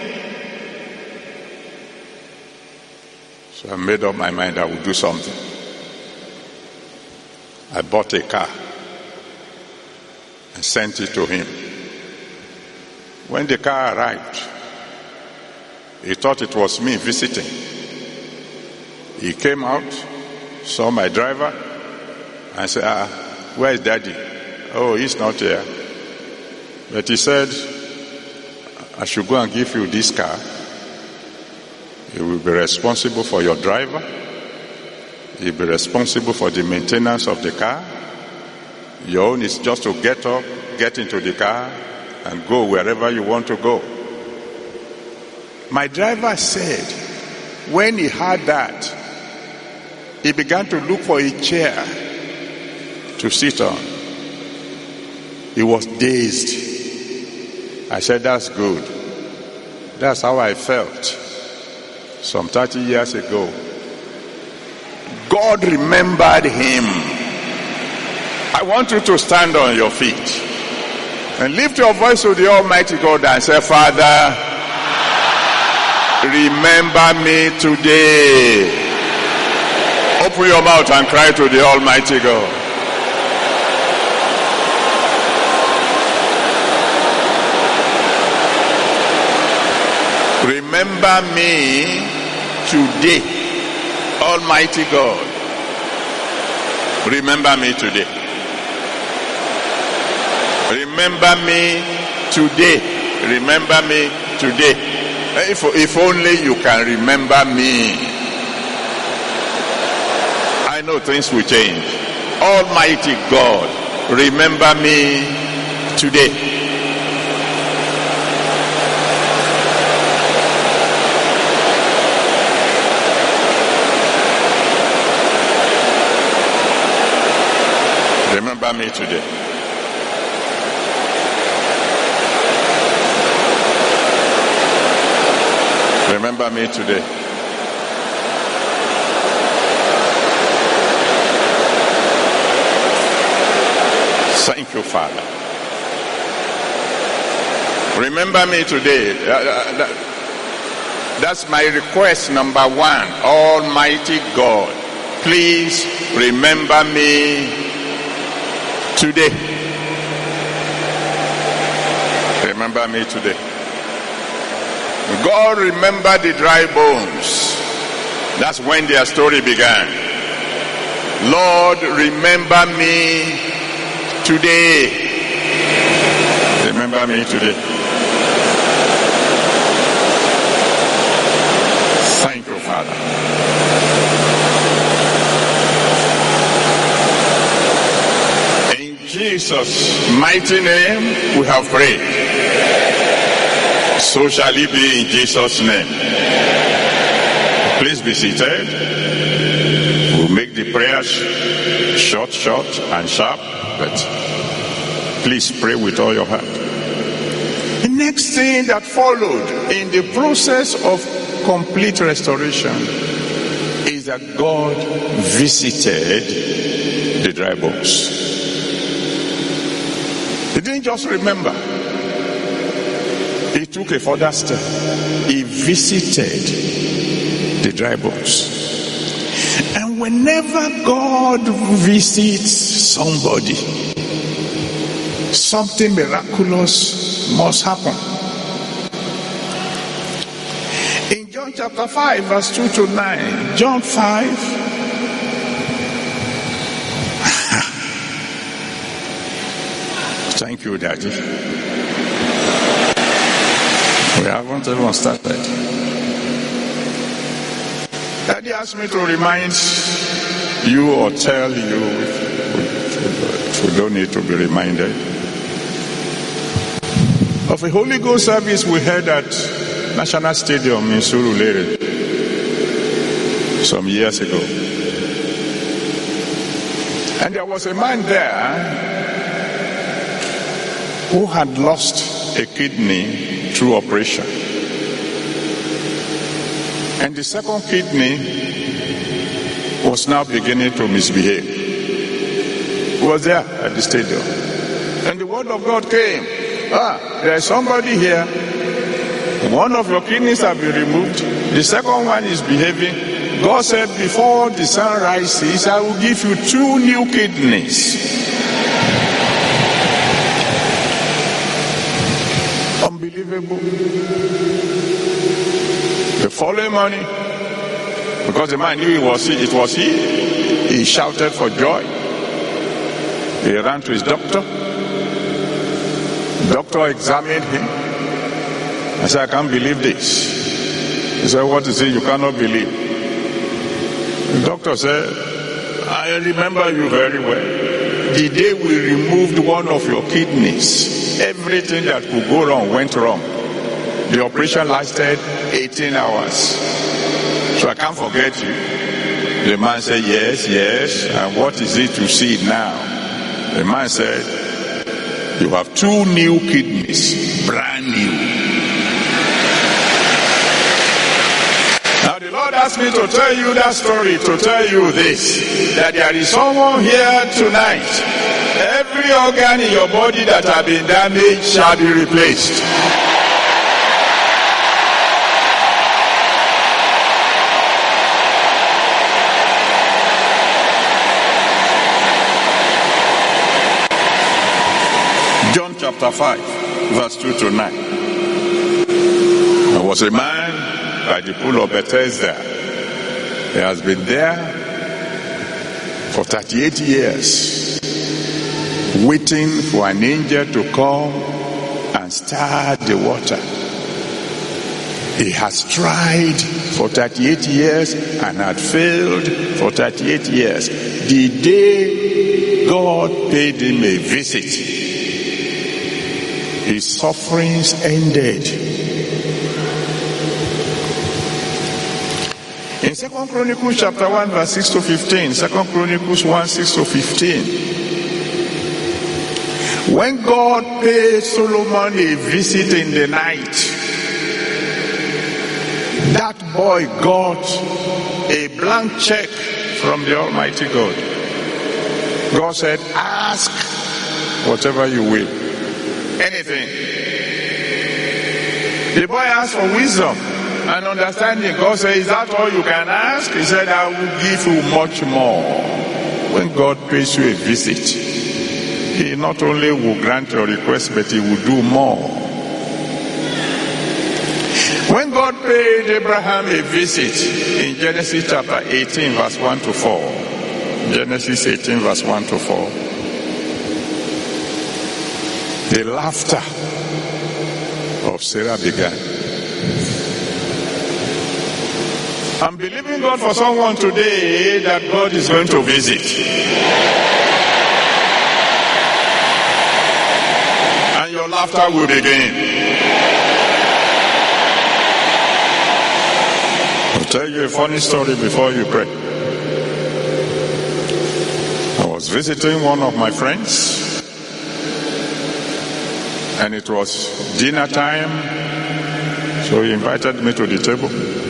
So I made up my mind I would do something. I bought a car and sent it to him. When the car arrived, he thought it was me visiting. He came out, saw my driver, and said, ah, where is daddy? Oh, he's not here. But he said, I should go and give you this car. You will be responsible for your driver. You'll be responsible for the maintenance of the car. Your own is just to get up, get into the car, and go wherever you want to go. My driver said, when he heard that, he began to look for a chair to sit on. He was dazed. I said, that's good. That's how I felt some thirty years ago. God remembered him. I want you to stand on your feet and lift your voice to the Almighty God and say, Father, remember me today. Open your mouth and cry to the Almighty God. Remember me today, Almighty God. Remember me today. Remember me today. Remember me today. If, if only you can remember me. I know things will change. Almighty God, remember me today. Remember me today. Remember me today. Thank you, Father. Remember me today. That's my request number one. Almighty God, please remember me today. Remember me today. God remembered the dry bones. That's when their story began. Lord, remember me today. Remember me today. Thank you, Father. In Jesus' mighty name we have prayed. So shall it be in Jesus' name. Please be seated. We'll make the prayers short, short, and sharp, but please pray with all your heart. The next thing that followed in the process of complete restoration is that God visited the dry bones. He didn't just remember. He took a further step. He visited the dry bones. And whenever God visits somebody, something miraculous must happen. In John chapter five, verse two to nine, John five, Thank you, Daddy. We haven't even started. Daddy asked me to remind you or tell you, if we don't need to be reminded, of a Holy Ghost service we had at National Stadium in Surulere some years ago. And there was a man there who had lost a kidney through operation. And the second kidney was now beginning to misbehave. He was there at the stadium. And the word of God came. Ah, there is somebody here. One of your kidneys have been removed. The second one is behaving. God said, before the sun rises, I will give you two new kidneys. Unbelievable. The following morning, because the man knew it was he, it was he, he shouted for joy. He ran to his doctor. The doctor examined him. I said, I can't believe this. He said, what is it you cannot believe? The doctor said, I remember you very well. The day we removed one of your kidneys, everything that could go wrong went wrong. The operation lasted eighteen hours. So I can't forget you. The man said, yes, yes. And what is it to see now? The man said, you have two new kidneys, brand new. Now the Lord asked me to tell you that story, to tell you this, that there is someone here tonight. Every organ in your body that has been damaged shall be replaced. John chapter five, verse two to nine. There was a man by the pool of Bethesda. He has been there for thirty-eight years, waiting for an angel to come and stir the water. He has tried for thirty-eight years and had failed for thirty-eight years. The day God paid him a visit, his sufferings ended. In Second Chronicles chapter one, verse six to fifteen, Second Chronicles one, six to fifteen, when God paid Solomon a visit in the night, that boy got a blank check from the Almighty God. God said, ask whatever you will. Anything. The boy asked for wisdom and understanding. God said, is that all you can ask? He said, I will give you much more. When God pays you a visit, he not only will grant your request, but he will do more. When God paid Abraham a visit in Genesis chapter eighteen, verse one to four, Genesis eighteen, verse one to four, the laughter of Sarah began. I'm believing God for someone today that God is going to visit. And your laughter will begin. I'll tell you a funny story before you pray. I was visiting one of my friends, and it was dinner time, so he invited me to the table.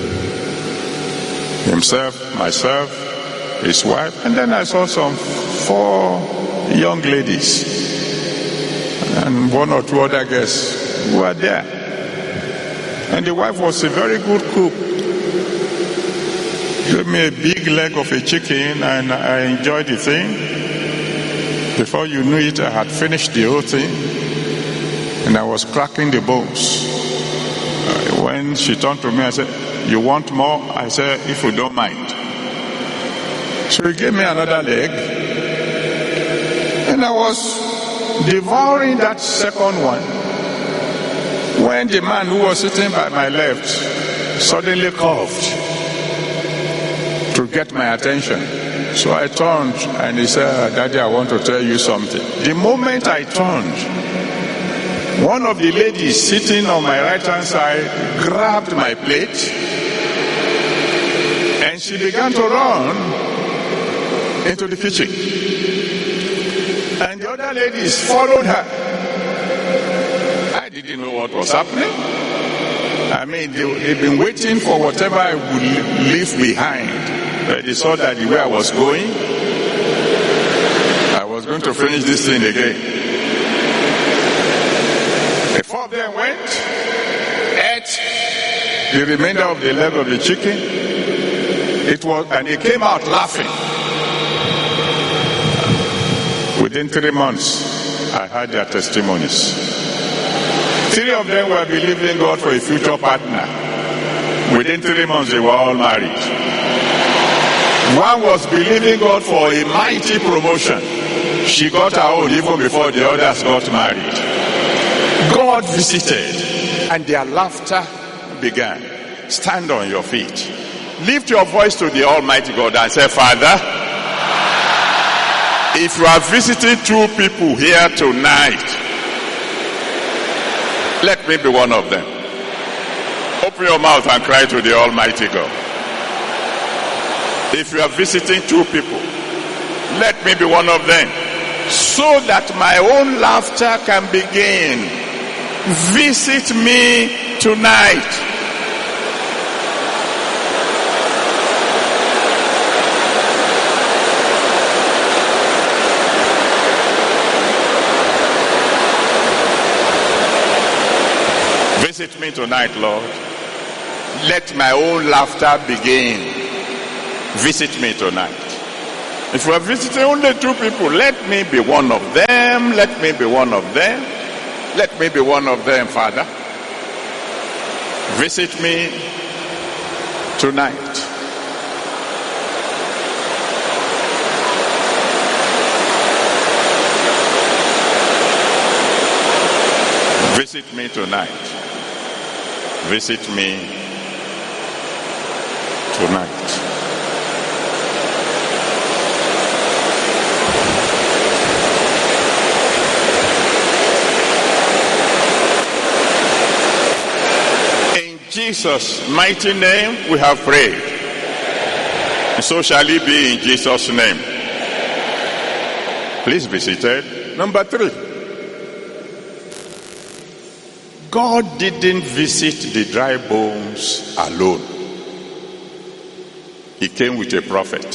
Himself, myself, his wife, and then I saw some four young ladies and one or two other guests who were there. And the wife was a very good cook. Gave me a big leg of a chicken and I enjoyed the thing. Before you knew it, I had finished the whole thing and I was cracking the bones. When she turned to me, I said, you want more? I said, if you don't mind. So he gave me another leg. And I was devouring that second one when the man who was sitting by my left suddenly coughed to get my attention. So I turned and he said, "Daddy, I want to tell you something." The moment I turned, one of the ladies sitting on my right hand side grabbed my plate and she began to run into the kitchen. And the other ladies followed her. I didn't know what was happening. I mean, they, they'd been waiting for whatever I would leave behind. But they saw that the way I was going, I was going to finish this thing again. The four of them went, ate the remainder of the leg of the chicken. It was, and they came out laughing. Within three months, I heard their testimonies. Three of them were believing God for a future partner. Within three months, they were all married. One was believing God for a mighty promotion. She got her own even before the others got married. God visited, and their laughter began. Stand on your feet. Lift your voice to the Almighty God and say, "Father, if you are visiting two people here tonight, let me be one of them." Open your mouth and cry to the Almighty God. If you are visiting two people, let me be one of them, so that my own laughter can begin. Visit me tonight. Visit me tonight, Lord. Let my own laughter begin. Visit me tonight. If you are visiting only two people, let me be one of them. Let me be one of them. Let me be one of them, Father. Visit me tonight. Visit me tonight. Visit me tonight. In Jesus' mighty name we have prayed. And so shall it be in Jesus' name. Please be seated. Number three. God didn't visit the dry bones alone. He came with a prophet.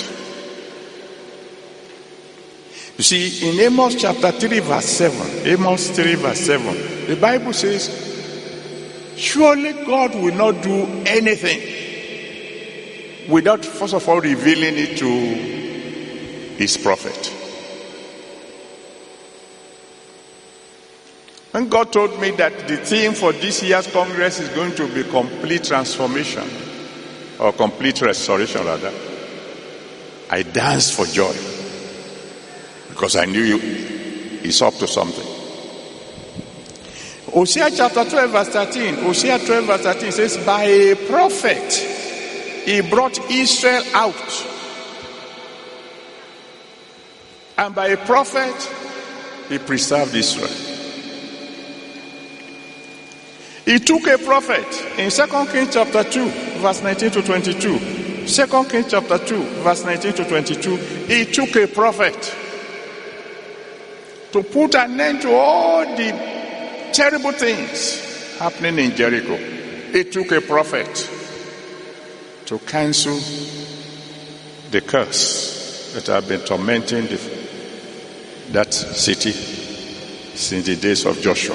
You see, in Amos chapter three verse seven, Amos three verse seven, the Bible says, surely God will not do anything without first of all revealing it to his prophet. When God told me that the theme for this year's Congress is going to be complete transformation, or complete restoration rather, I danced for joy, because I knew he's up to something. Hosea chapter twelve verse thirteen, Hosea twelve verse thirteen says, by a prophet he brought Israel out, and by a prophet he preserved Israel. He took a prophet in Second Kings chapter two, verse nineteen to twenty-two. Second Kings chapter two, verse nineteen to twenty-two. He took a prophet to put an end to all the terrible things happening in Jericho. He took a prophet to cancel the curse that had been tormenting the, that city since the days of Joshua.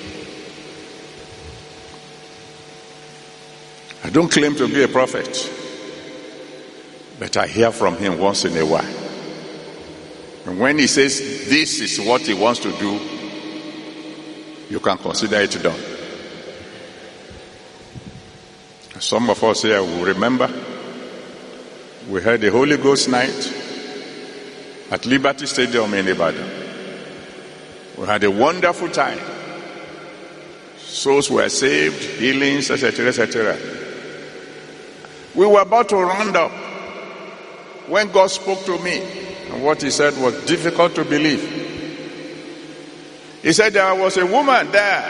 I don't claim to be a prophet, but I hear from him once in a while. And when he says this is what he wants to do, you can consider it done. Some of us here will remember we had the Holy Ghost night at Liberty Stadium in Ibadan. We had a wonderful time. Souls were saved, healings, et cetera, et cetera. We were about to round up when God spoke to me, and what he said was difficult to believe. He said there was a woman there.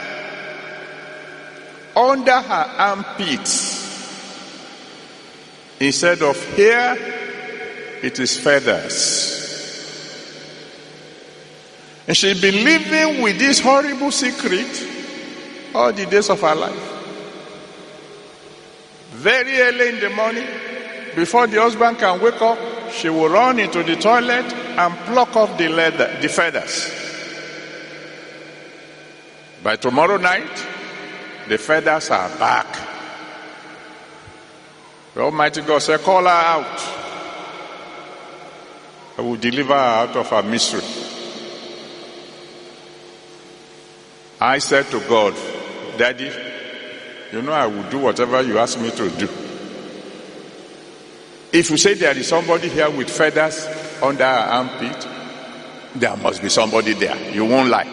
Under her armpits, instead of hair, it is feathers. And she'd been living with this horrible secret all the days of her life. Very early in the morning, before the husband can wake up, she will run into the toilet and pluck off the leather, the feathers. By tomorrow night, the feathers are back. The Almighty God said, call her out. I will deliver her out of her misery. I said to God, Daddy, you know I will do whatever you ask me to do. If you say there is somebody here with feathers under her armpit, there must be somebody there. You won't lie.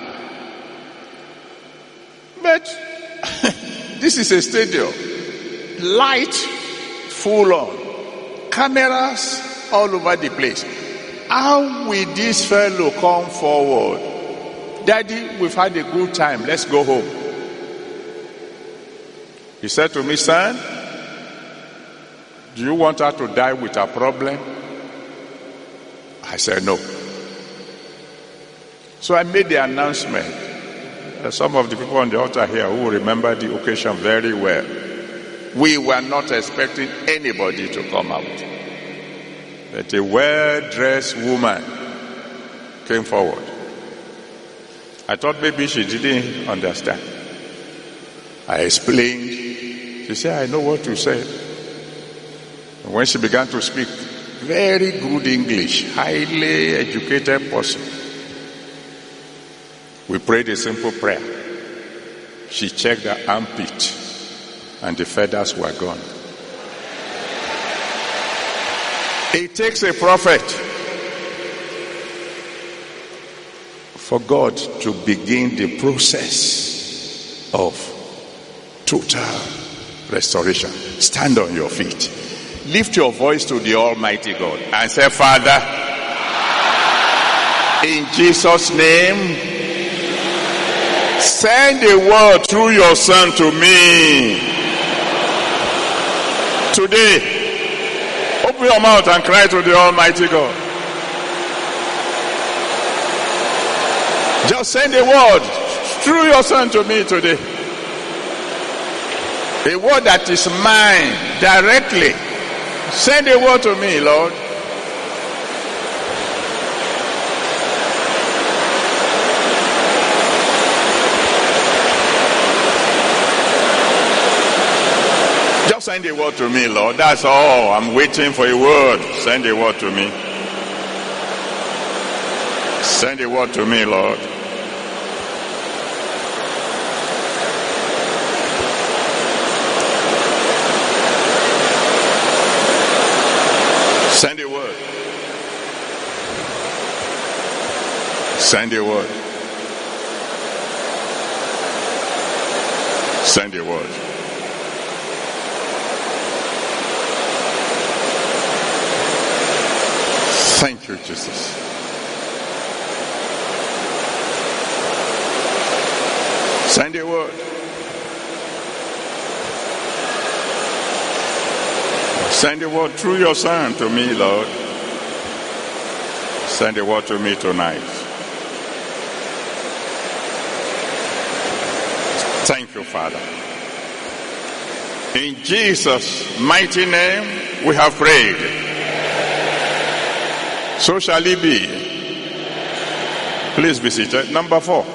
But this is a stadium. Light full on. Cameras all over the place. How will this fellow come forward? Daddy, we've had a good time. Let's go home. He said to me, son, do you want her to die with a problem? I said, no. So I made the announcement. Uh, some of the people on the altar here who remember the occasion very well. We were not expecting anybody to come out. But a well-dressed woman came forward. I thought maybe she didn't understand. I explained. She said, I know what you said. And when she began to speak, very good English, highly educated person. We prayed a simple prayer. She checked her armpit, and the feathers were gone. It takes a prophet for God to begin the process of total restoration. Stand on your feet. Lift your voice to the Almighty God and say, Father, in Jesus' name, send a word through your Son to me. Today, open your mouth and cry to the Almighty God. Just send a word through your Son to me today. A word that is mine directly. Send a word to me, Lord. Just send a word to me, Lord. That's all. I'm waiting for a word. Send a word to me. Send a word to me, Lord. Send a word. Send a word. Send a word. Thank you, Jesus. Send a word. Send a word through your Son to me, Lord. Send a word to me tonight. Thank you, Father. In Jesus' mighty name, we have prayed. So shall it be. Please be seated. Number four.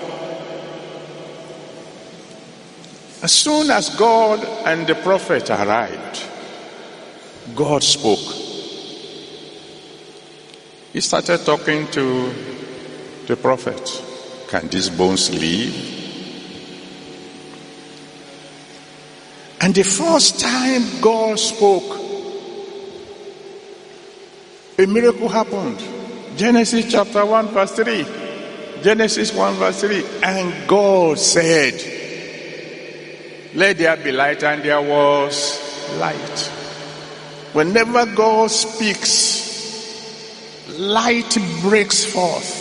As soon as God and the prophet arrived, God spoke. He started talking to the prophet. Can these bones live? And the first time God spoke, a miracle happened. Genesis chapter one verse three. Genesis one verse three. And God said, let there be light, and there was light. Whenever God speaks, light breaks forth.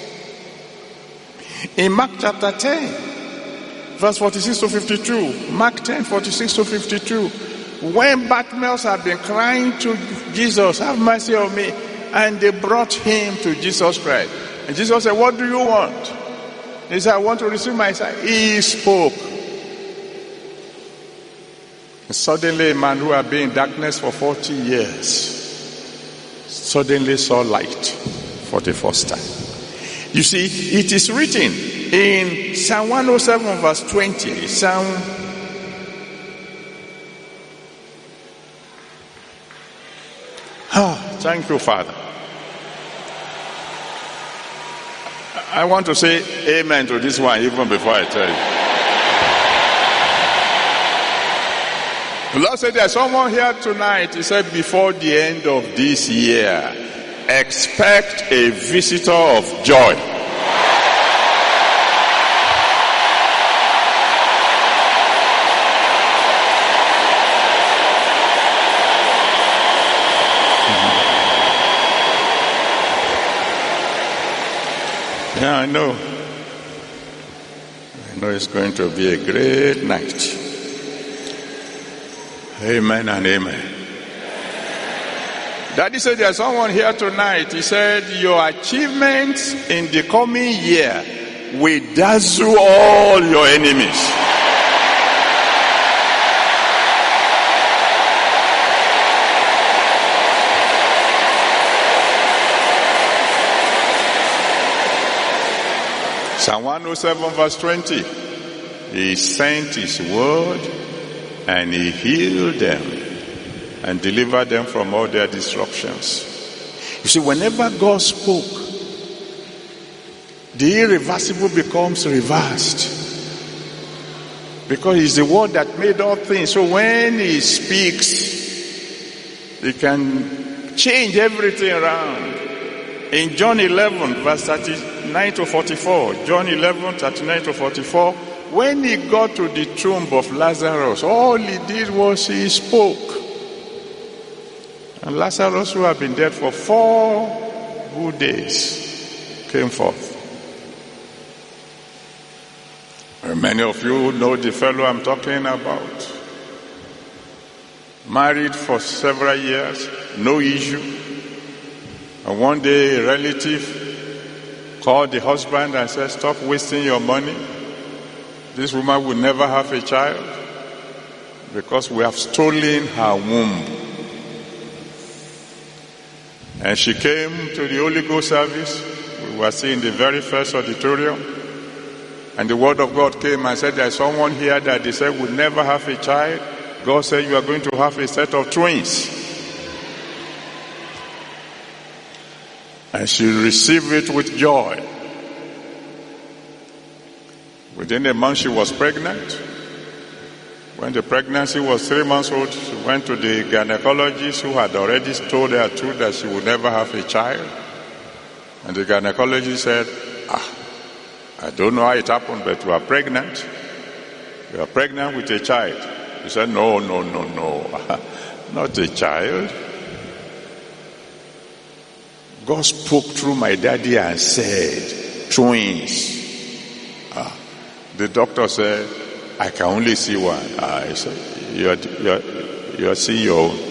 In Mark chapter ten, verse forty-six to fifty-two, Mark ten, forty-six to fifty-two, when Bartimaeus had been crying to Jesus, have mercy on me, and they brought him to Jesus Christ. And Jesus said, what do you want? He said, I want to receive my sight. He spoke. And suddenly a man who had been in darkness for forty years suddenly saw light for the first time. You see, it is written in Psalm one oh seven verse twenty. Psalm Oh, thank you, Father. I want to say amen to this one even before I tell you. The Lord said there's someone here tonight. He said before the end of this year, expect a visitor of joy. Yeah, I know. I know it's going to be a great night. Amen and amen. Daddy said there's someone here tonight. He said your achievements in the coming year will dazzle all your enemies. Psalm one oh seven verse twenty. He sent his word and he healed them and delivered them from all their disruptions. You see, whenever God spoke, the irreversible becomes reversed. Because it's the word that made all things. So when he speaks, he can change everything around. In John eleven verse thirty-nine to forty-four, John eleven, thirty-nine to forty-four, when he got to the tomb of Lazarus, all he did was he spoke. And Lazarus, who had been dead for four good days, came forth. And many of you know the fellow I'm talking about. Married for several years, no issue. And one day a relative called the husband and said, stop wasting your money. This woman will never have a child because we have stolen her womb. And she came to the Holy Ghost service. We were seeing the very first auditorium. And the word of God came and said, there's someone here that they said will never have a child. God said, you are going to have a set of twins. And she received it with joy. Within a month she was pregnant. When the pregnancy was three months old, she went to the gynecologist who had already told her too that she would never have a child. And the gynecologist said, ah, I don't know how it happened, but you are pregnant. You are pregnant with a child. She said, no, no, no, no, not a child. God spoke through my daddy and said, twins. Ah, the doctor said, I can only see one. Ah, I said, you're, you're, you're seeing your own.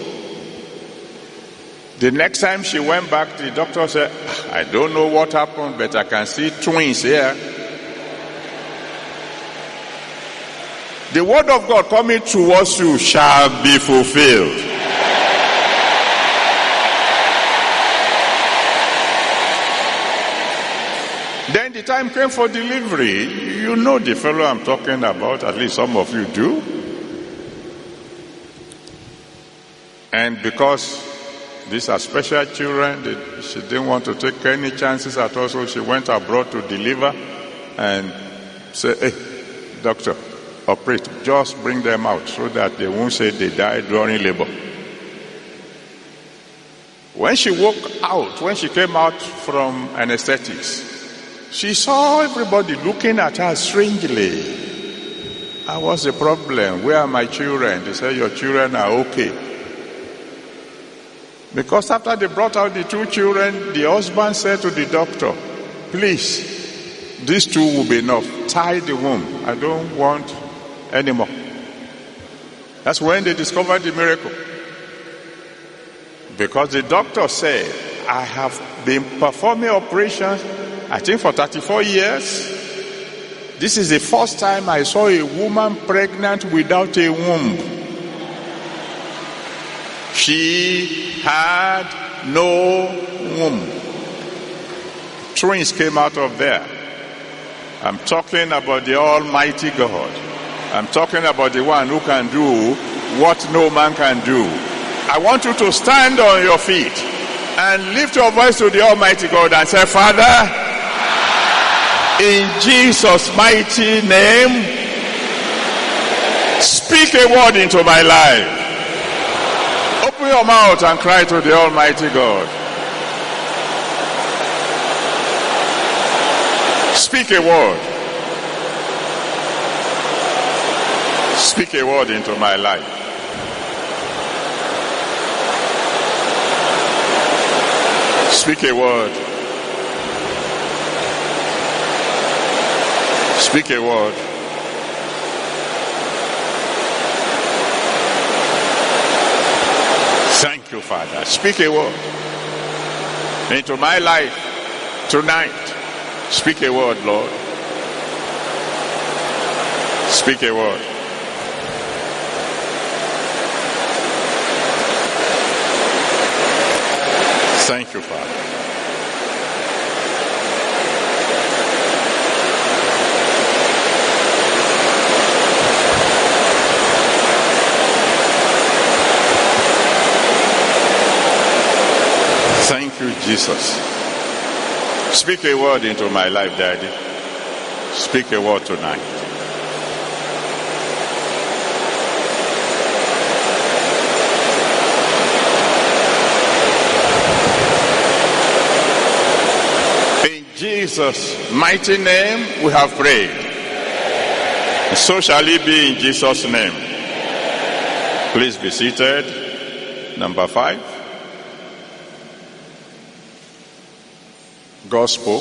The next time she went back, the doctor said, I don't know what happened, but I can see twins here. The word of God coming towards you shall be fulfilled. Then the time came for delivery. You know the fellow I'm talking about, at least some of you do. And because these are special children, they, she didn't want to take any chances at all, so she went abroad to deliver and said, hey, doctor, operate, just bring them out so that they won't say they died during labor. When she woke out, when she came out from anesthetics, She saw everybody looking at her strangely. And what's the problem? Where are my children? They said, your children are okay. Because after they brought out the two children, the husband said to the doctor, please, these two will be enough. Tie the womb. I don't want any more. That's when they discovered the miracle. Because the doctor said, I have been performing operations, I think for thirty-four years. This is the first time I saw a woman pregnant without a womb. She had no womb. Twins came out of there. I'm talking about the Almighty God. I'm talking about the one who can do what no man can do. I want you to stand on your feet and lift your voice to the Almighty God and say, Father, in Jesus' mighty name, speak a word into my life. Open your mouth and cry to the Almighty God. Speak a word. Speak a word into my life. Speak a word. Speak a word. Thank you, Father. Speak a word into my life tonight. Speak a word, Lord. Speak a word. Thank you, Father. Thank you, Jesus. Speak a word into my life, Daddy. Speak a word tonight. In Jesus' mighty name we have prayed. And so shall it be in Jesus' name. Please be seated. Number five. God spoke,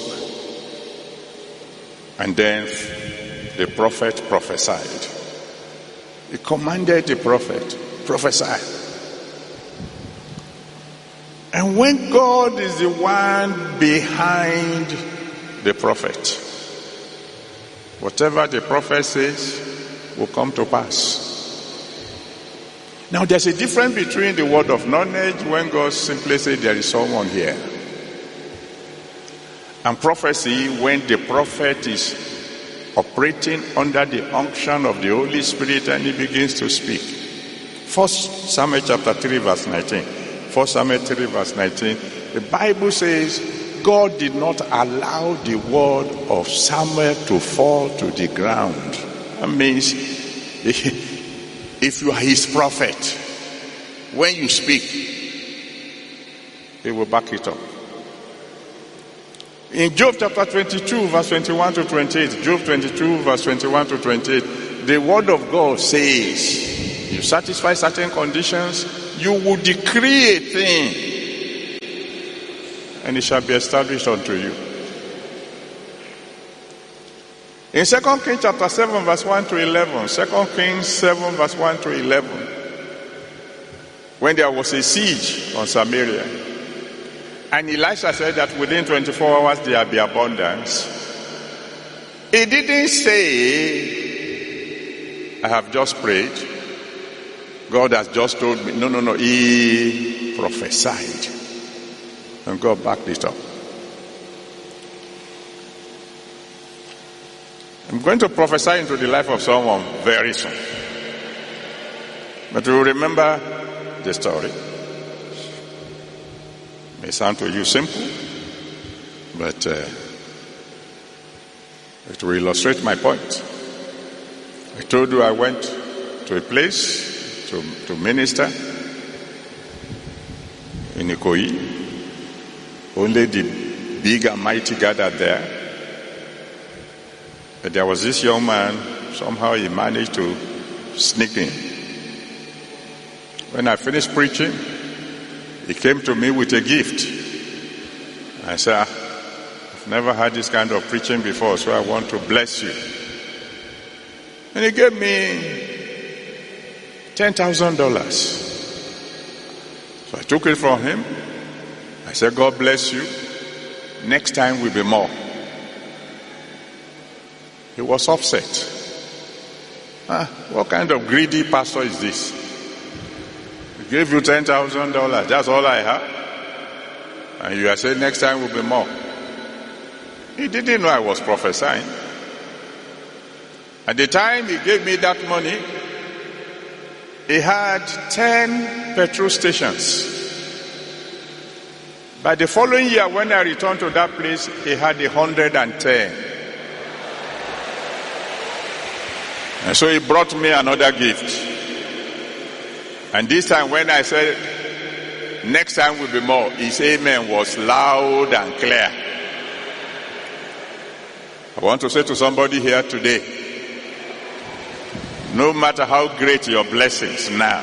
and then the prophet prophesied. He commanded the prophet, prophesy. And when God is the one behind the prophet, whatever the prophet says will come to pass. Now there's a difference between the word of knowledge when God simply says there is someone here, and prophecy when the prophet is operating under the unction of the Holy Spirit and he begins to speak. First Samuel chapter three verse nineteen. First Samuel three verse nineteen. The Bible says God did not allow the word of Samuel to fall to the ground. That means if you are his prophet, when you speak, he will back it up. In Job chapter twenty-two, verse twenty-one to twenty-eight, Job twenty-two, verse twenty-one to twenty-eight, the word of God says, you satisfy certain conditions, you will decree a thing, and it shall be established unto you. In Second Kings chapter seven, verse one to eleven, Second Kings seven, verse one to eleven, when there was a siege on Samaria, and Elisha said that within twenty-four hours there will be abundance. He didn't say, I have just prayed, God has just told me. No, no, no. He prophesied. And God backed it up. I'm going to prophesy into the life of someone very soon. But you remember the story. May sound to you simple, but uh, it will illustrate my point. I told you I went to a place to, to minister in Ikoyi. Only the big and mighty gathered there. But there was this young man, somehow he managed to sneak in. When I finished preaching, he came to me with a gift. I said, I've never had this kind of preaching before, so I want to bless you. And he gave me ten thousand dollars. So I took it from him. I said, God bless you. Next time will be more. He was upset. Ah, what kind of greedy pastor is this? He gave you ten thousand dollars. That's all I have. And you are saying next time will be more. He didn't know I was prophesying. At the time he gave me that money, he had ten petrol stations. By the following year, when I returned to that place, he had one hundred ten. And so he brought me another gift. And this time when I said, next time will be more, his amen was loud and clear. I want to say to somebody here today, no matter how great your blessings now,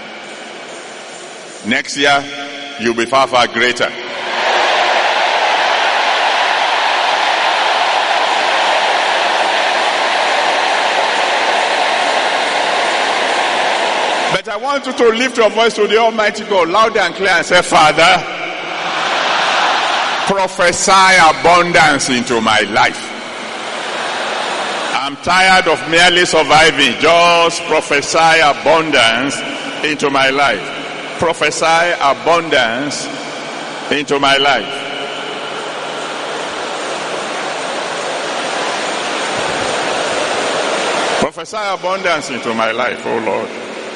next year you'll be far, far greater. But I want you to lift your voice to the Almighty God, loud and clear, and say, Father, prophesy abundance into my life. I'm tired of merely surviving. Just prophesy abundance into my life. Prophesy abundance into my life. Prophesy abundance into my life, oh Lord.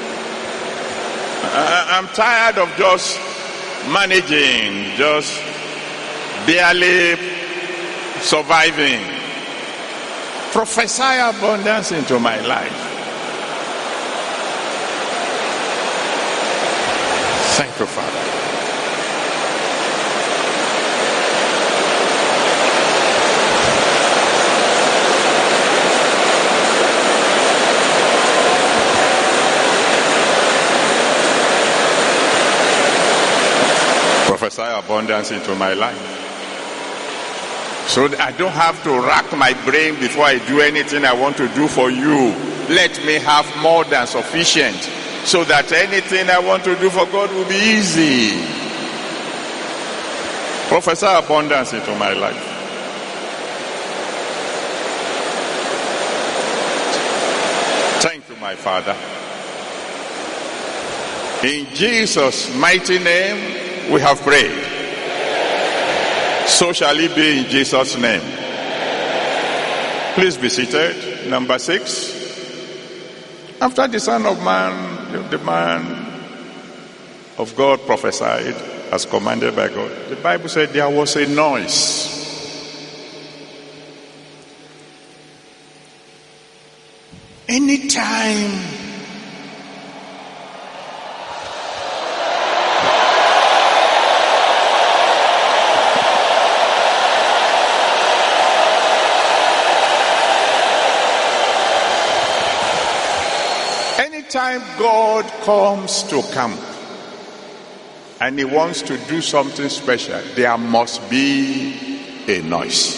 I'm tired of just managing, just barely surviving. Prophesy abundance into my life. Thank you, Father. Prophesy abundance into my life. So that I don't have to rack my brain before I do anything I want to do for you. Let me have more than sufficient, so that anything I want to do for God will be easy. Prophesy abundance into my life. Thank you, my Father. In Jesus' mighty name, we have prayed. So shall it be in Jesus' name. Please be seated. Number six. After the Son of Man, the man of God prophesied as commanded by God, the Bible said there was a noise. Anytime Anytime God comes to camp and he wants to do something special, there must be a noise.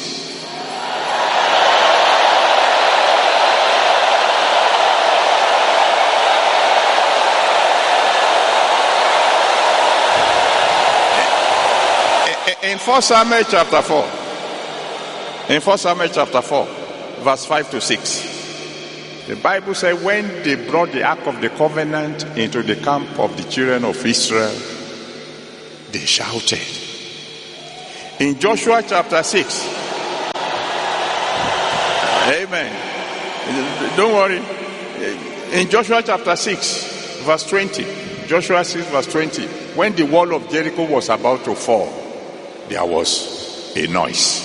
In First Samuel chapter four, in First Samuel chapter four, verse five to six, the Bible says when they brought the Ark of the Covenant into the camp of the children of Israel, they shouted. In Joshua chapter six, amen. Don't worry. In Joshua chapter six, verse twenty, Joshua six, verse twenty, when the wall of Jericho was about to fall, there was a noise.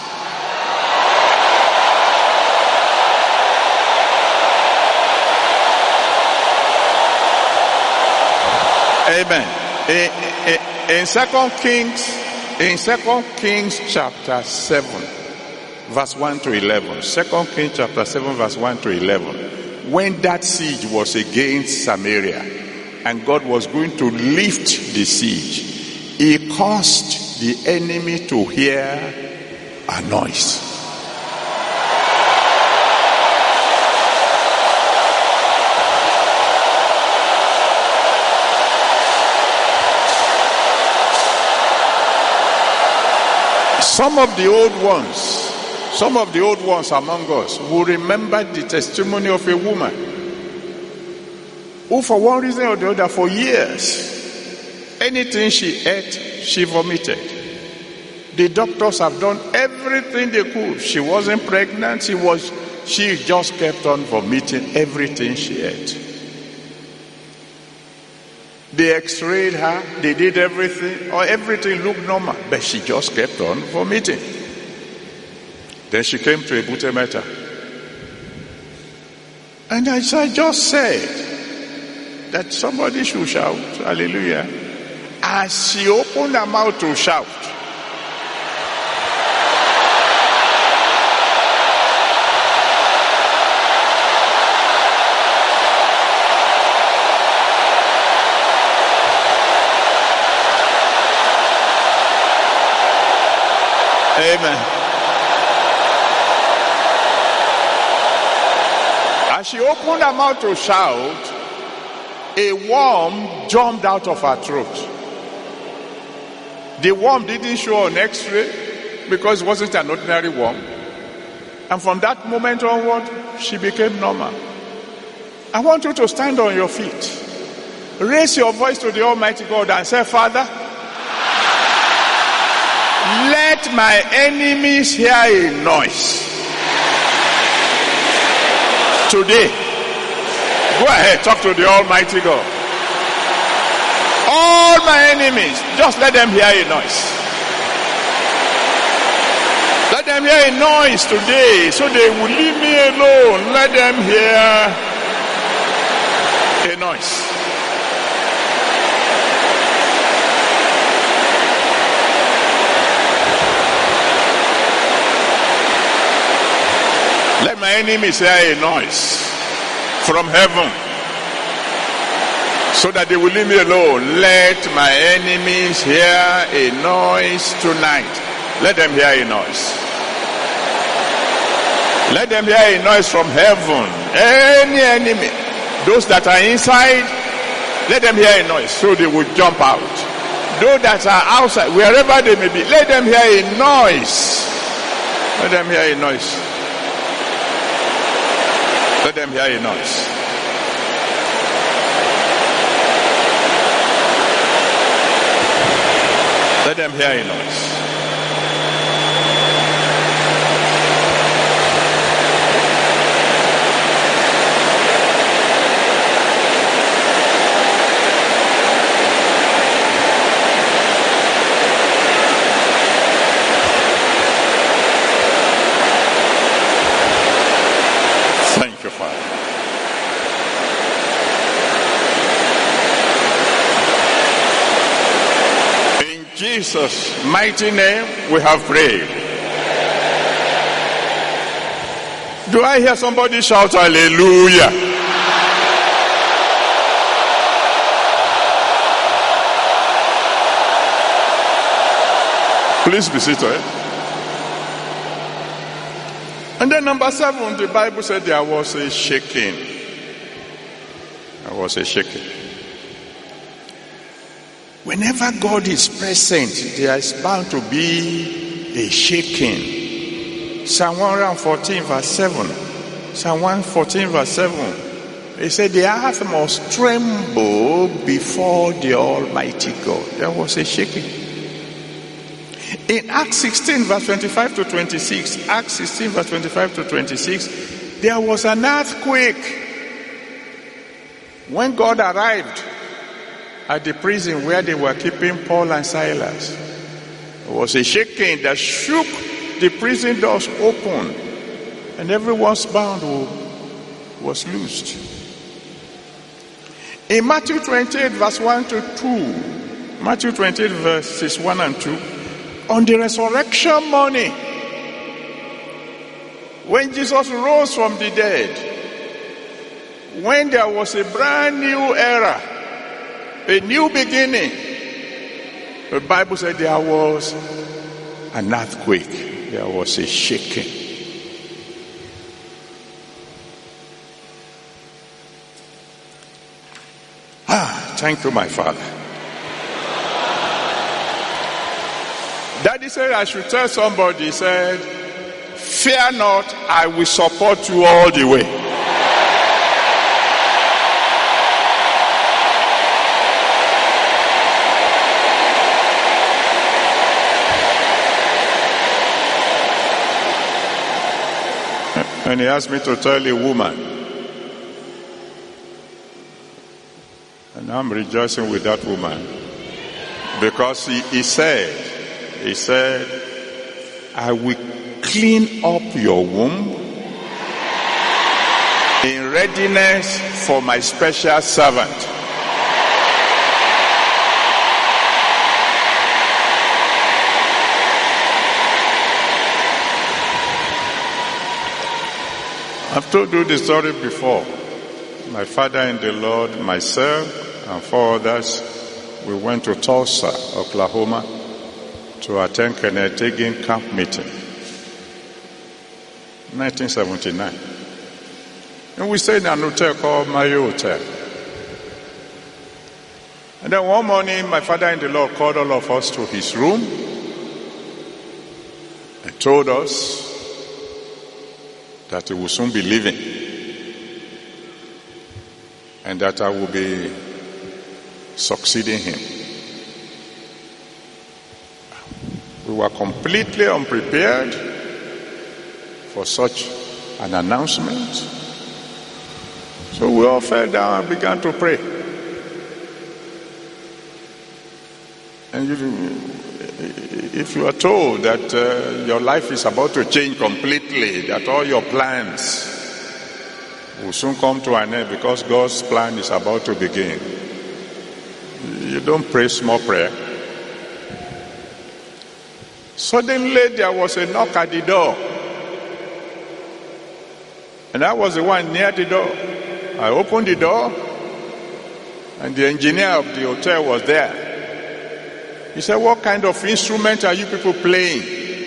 Amen. In, in, in Second Kings, in Second Kings chapter seven, verse one to eleven. Second Kings chapter seven, verse one to eleven. When that siege was against Samaria, and God was going to lift the siege, he caused the enemy to hear a noise. Some of the old ones, some of the old ones among us will remember the testimony of a woman who, for one reason or the other, for years, anything she ate, she vomited. The doctors have done everything they could. She wasn't pregnant. She was, she just kept on vomiting everything she ate. They x-rayed her, they did everything, or everything looked normal, but she just kept on vomiting. Then she came to Ebute Metta. And as I just said, that somebody should shout, hallelujah. As she opened her mouth to shout, amen. As she opened her mouth to shout, a worm jumped out of her throat. The worm didn't show on x-ray because it wasn't an ordinary worm. And from that moment onward, she became normal. I want you to stand on your feet. Raise your voice to the Almighty God and say, Father, let my enemies hear a noise. Today, go ahead, talk to the Almighty God. All my enemies, just let them hear a noise. Let them hear a noise today, so they will leave me alone. Let them hear a noise. Let my enemies hear a noise from heaven, so that they will leave me alone. Let my enemies hear a noise tonight. Let them hear a noise. Let them hear a noise from heaven. Any enemy, those that are inside, let them hear a noise, so they will jump out. Those that are outside, wherever they may be, let them hear a noise. Let them hear a noise. Let them hear a noise. Let them hear a noise. Thank you, Father. In Jesus' mighty name, we have prayed. Do I hear somebody shout hallelujah? Please be seated. And then number seven, the Bible said there was a shaking. There was a shaking. Whenever God is present, there is bound to be a shaking. Psalm one fourteen verse seven. Psalm one fourteen verse seven. He said the earth must tremble before the Almighty God. There was a shaking. In Acts sixteen verse twenty-five to twenty-six, Acts sixteen verse twenty-five to twenty-six, there was an earthquake. When God arrived at the prison where they were keeping Paul and Silas, there was a shaking that shook the prison doors open, and everyone's bound was loosed. In Matthew twenty-eight verse one to two, Matthew twenty-eight verses one and two, on the resurrection morning, When Jesus rose from the dead, when there was a brand new era, a new beginning, the Bible said there was an earthquake, there was a shaking. Ah, thank you, my Father. Daddy said I should tell somebody, he said, fear not, I will support you all the way. And he asked me to tell a woman. And I'm rejoicing with that woman. Because he, he said, he said, I will clean up your womb in readiness for my special servant. I've told you the story before. My father in the Lord, myself, and four others, we went to Tulsa, Oklahoma, to attend Kenneth Hagin camp meeting. nineteen seventy-nine. And we stayed in an hotel called Mayo Hotel. And then one morning, my father in the Lord called all of us to his room and told us that he will soon be leaving and that I will be succeeding him. We were completely unprepared for such an announcement. So we all fell down and began to pray. And you, if you are told that uh, your life is about to change completely, that all your plans will soon come to an end because God's plan is about to begin, you don't pray small prayer. Suddenly there was a knock at the door. And I was the one near the door. I opened the door and the engineer of the hotel was there. He said, what kind of instrument are you people playing?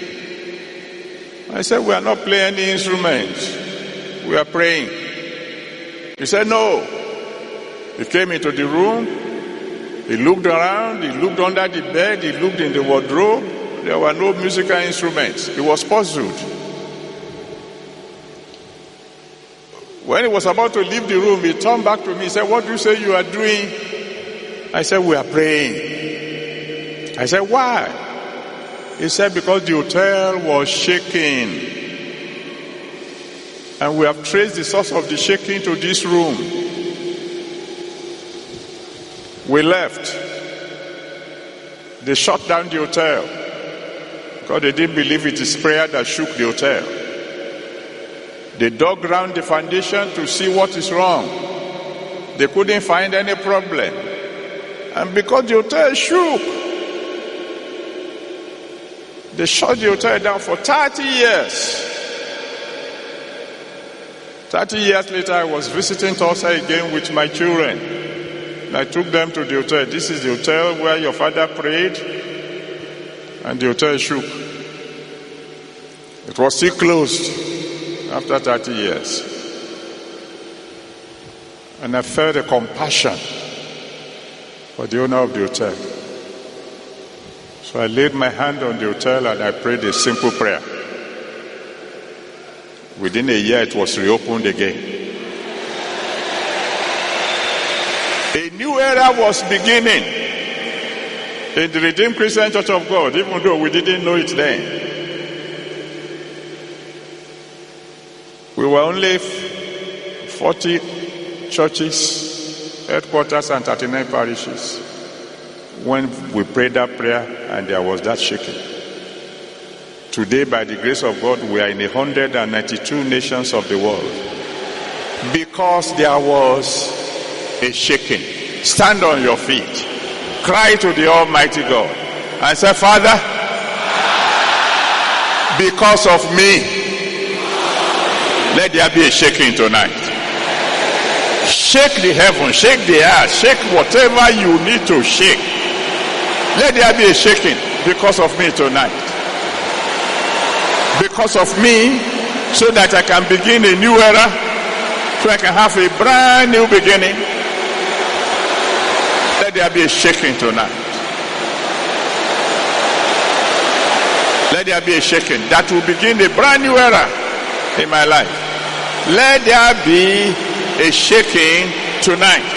I said, we are not playing any instruments. We are praying. He said, no. He came into the room. He looked around. He looked under the bed. He looked in the wardrobe. There were no musical instruments. He was puzzled. When he was about to leave the room, he turned back to me. He said, what do you say you are doing? I said, we are praying. I said, why? He said, because the hotel was shaking. And we have traced the source of the shaking to this room. We left. They shut down the hotel because they didn't believe it is prayer that shook the hotel. They dug around the foundation to see what is wrong. They couldn't find any problem. And because the hotel shook, they shut the hotel down for thirty years. thirty years later, I was visiting Tulsa again with my children. And I took them to the hotel. This is the hotel where your father prayed, and the hotel shook. It was still closed after thirty years. And I felt a compassion for the owner of the hotel. So I laid my hand on the hotel and I prayed a simple prayer. Within a year, it was reopened again. A new era was beginning in the Redeemed Christian Church of God, even though we didn't know it then. We were only forty churches, headquarters, and thirty-nine parishes when we prayed that prayer and there was that shaking. Today, by the grace of God, we are in one hundred ninety-two nations of the world because there was a shaking. Stand on your feet. Cry to the Almighty God and say, Father, because of me, Let there be a shaking tonight. Shake the heaven, shake the earth, shake whatever you need to shake. Let there be a shaking because of me tonight. Because of me, so that I can begin a new era, so I can have a brand new beginning. Let there be a shaking tonight. Let there be a shaking that will begin a brand new era in my life. Let there be a shaking tonight.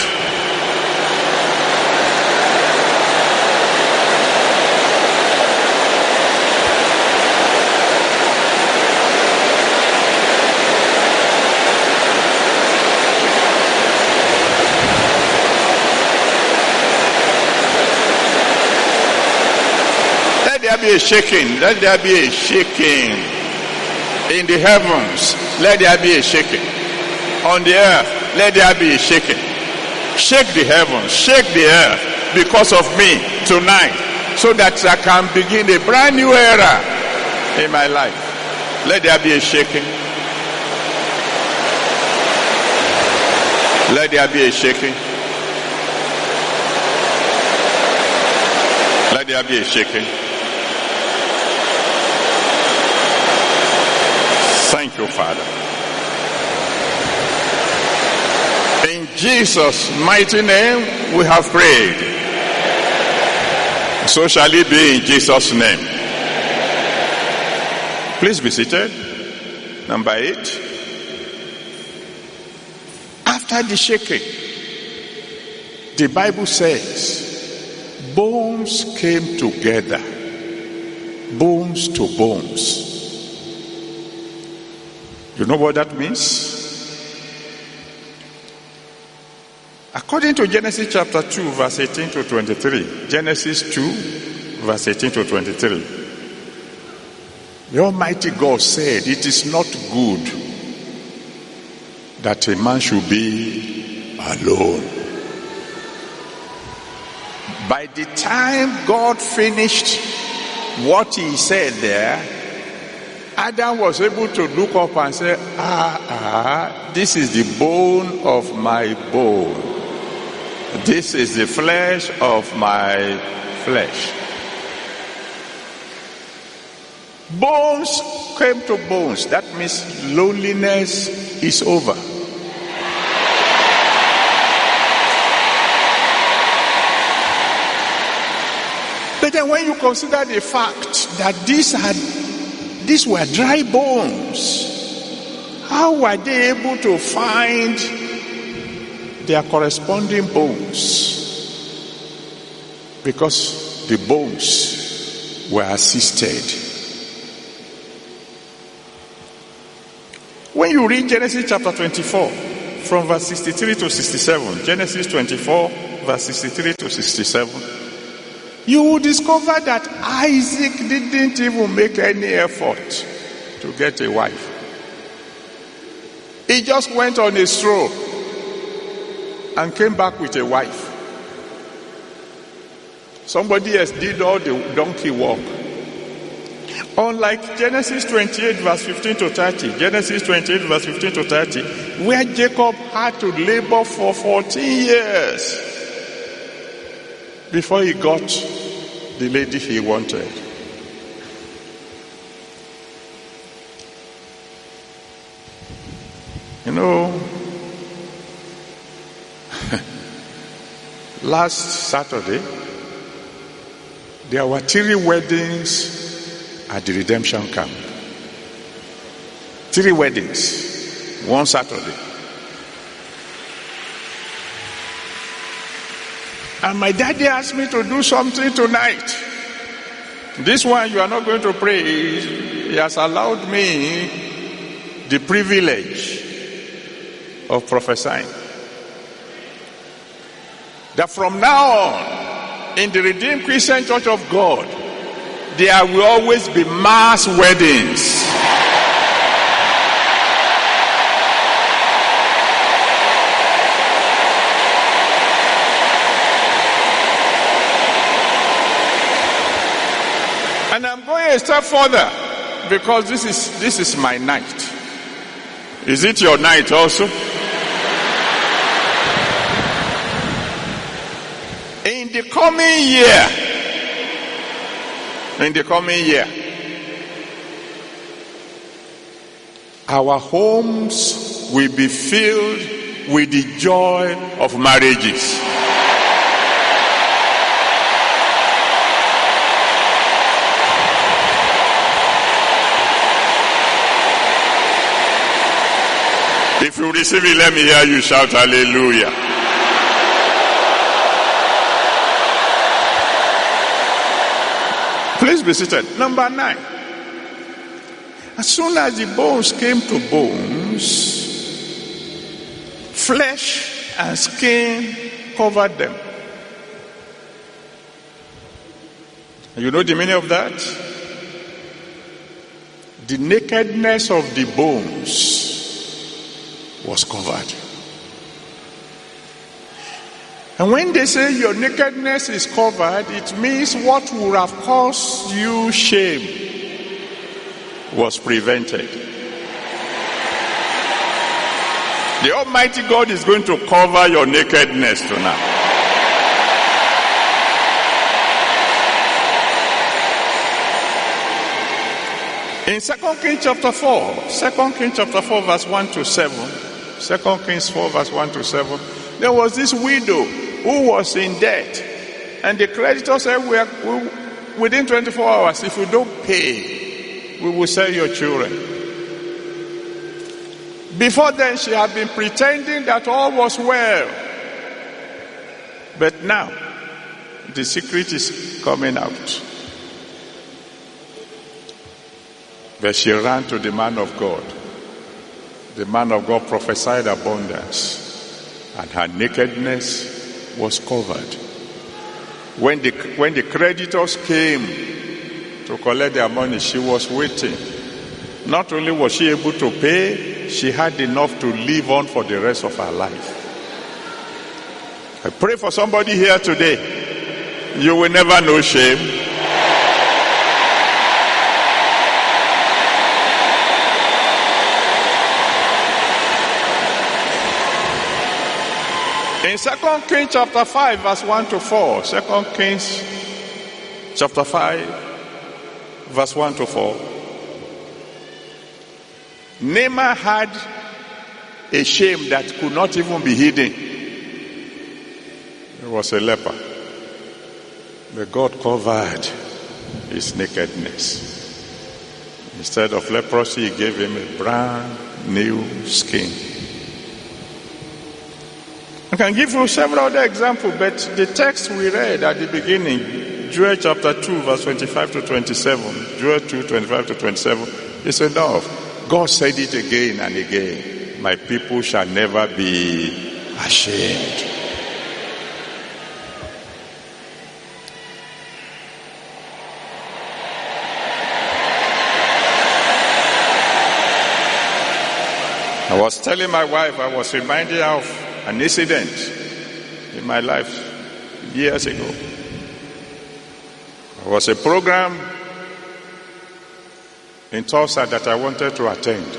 Let there be a shaking. Let there be a shaking in the heavens. Let there be a shaking on the earth. Let there be a shaking. Shake the heavens, shake the earth because of me tonight, so that I can begin a brand new era in my life. Let there be a shaking. Let there be a shaking. Let there be a shaking. Thank you, Father. In Jesus' mighty name we have prayed. So shall it be in Jesus' name. Please be seated. Number eight. After the shaking, the Bible says, bones came together. Bones to bones. You know what that means? According to Genesis chapter two, verse eighteen to twenty-three. Genesis two, verse eighteen to twenty-three. The Almighty God said, it is not good that a man should be alone. By the time God finished what he said there, Adam was able to look up and say, ah, ah, this is the bone of my bone. This is the flesh of my flesh. Bones came to bones. That means loneliness is over. But then when you consider the fact that these are these were dry bones, how were they able to find their corresponding bones? Because the bones were assisted. When you read Genesis chapter twenty-four, from verse sixty-three to sixty-seven, Genesis twenty-four, verse sixty-three to sixty-seven, you will discover that Isaac didn't even make any effort to get a wife. He just went on a stroll and came back with a wife. Somebody else did all the donkey work. Unlike Genesis twenty-eight verse fifteen to thirty, Genesis twenty-eight verse fifteen to thirty, where Jacob had to labor for fourteen years before he got the lady he wanted. You know, last Saturday, there were three weddings at the redemption camp. Three weddings, one Saturday. And my daddy asked me to do something tonight. This one you are not going to pray. He has allowed me the privilege of prophesying. That from now on, in the Redeemed Christian Church of God, there will always be mass weddings. And I'm going a step further, because this is this is my night. Is it your night also? In the coming year, in the coming year, our homes will be filled with the joy of marriages. If you receive it, let me hear you shout hallelujah. Please be seated. Number nine. As soon as the bones came to bones, flesh and skin covered them. You know the meaning of that? The nakedness of the bones was covered. And when they say your nakedness is covered, it means what would have caused you shame was prevented. The Almighty God is going to cover your nakedness tonight. In Second Kings chapter four, Second Kings chapter four verse one to seven, Second Kings four verse one to seven, there was this widow who was in debt. And the creditor said, we are, we, within twenty-four hours, if you don't pay, we will sell your children. Before then, she had been pretending that all was well. But now, the secret is coming out. But she ran to the man of God. The man of God prophesied abundance. And her nakedness was covered. When the, when the creditors came to collect their money, she was waiting. Not only was she able to pay, she had enough to live on for the rest of her life. I pray for somebody here today. You will never know shame. In Second Kings chapter five, verse one to four, Second Kings chapter five, verse one to four, Naaman had a shame that could not even be hidden. He was a leper. But God covered his nakedness. Instead of leprosy, he gave him a brand new skin. I can give you several other examples, but the text we read at the beginning, Joel chapter two, verse twenty-five to twenty-seven, Joel two, twenty-five to twenty-seven, is enough. God said it again and again. My people shall never be ashamed. I was telling my wife, I was reminded of an incident in my life years ago. There was a program in Tulsa that I wanted to attend.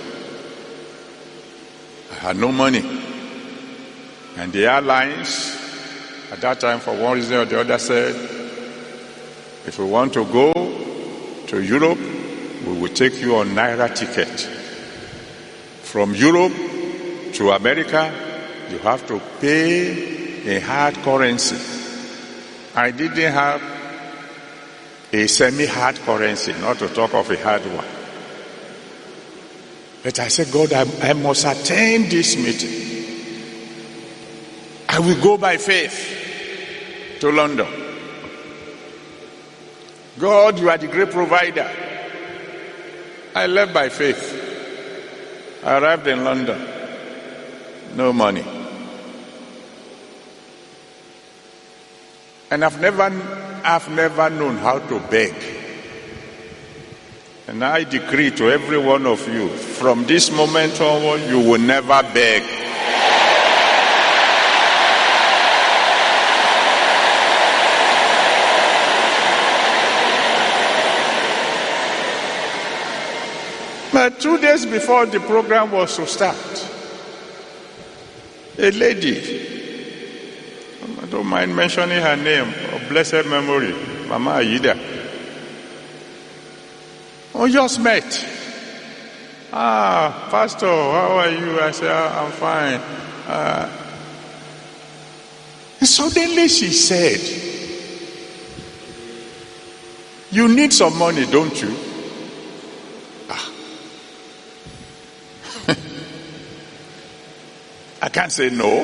I had no money. And the airlines at that time, for one reason or the other, said, if we want to go to Europe, we will take you on Naira ticket. From Europe to America, you have to pay in hard currency. I didn't have a semi-hard currency, not to talk of a hard one. But I said, God, I, I must attend this meeting. I will go by faith to London. God, you are the great provider. I left by faith. I arrived in London. No money. And I've never, I've never known how to beg. And I decree to every one of you, from this moment onward, you will never beg. But two days before the program was to start, a lady, I don't mind mentioning her name, of blessed memory, Mama Aida, we just met. Ah, Pastor, how are you? I said, ah, I'm fine. Uh, and suddenly she said, you need some money, don't you? Ah. I can't say no.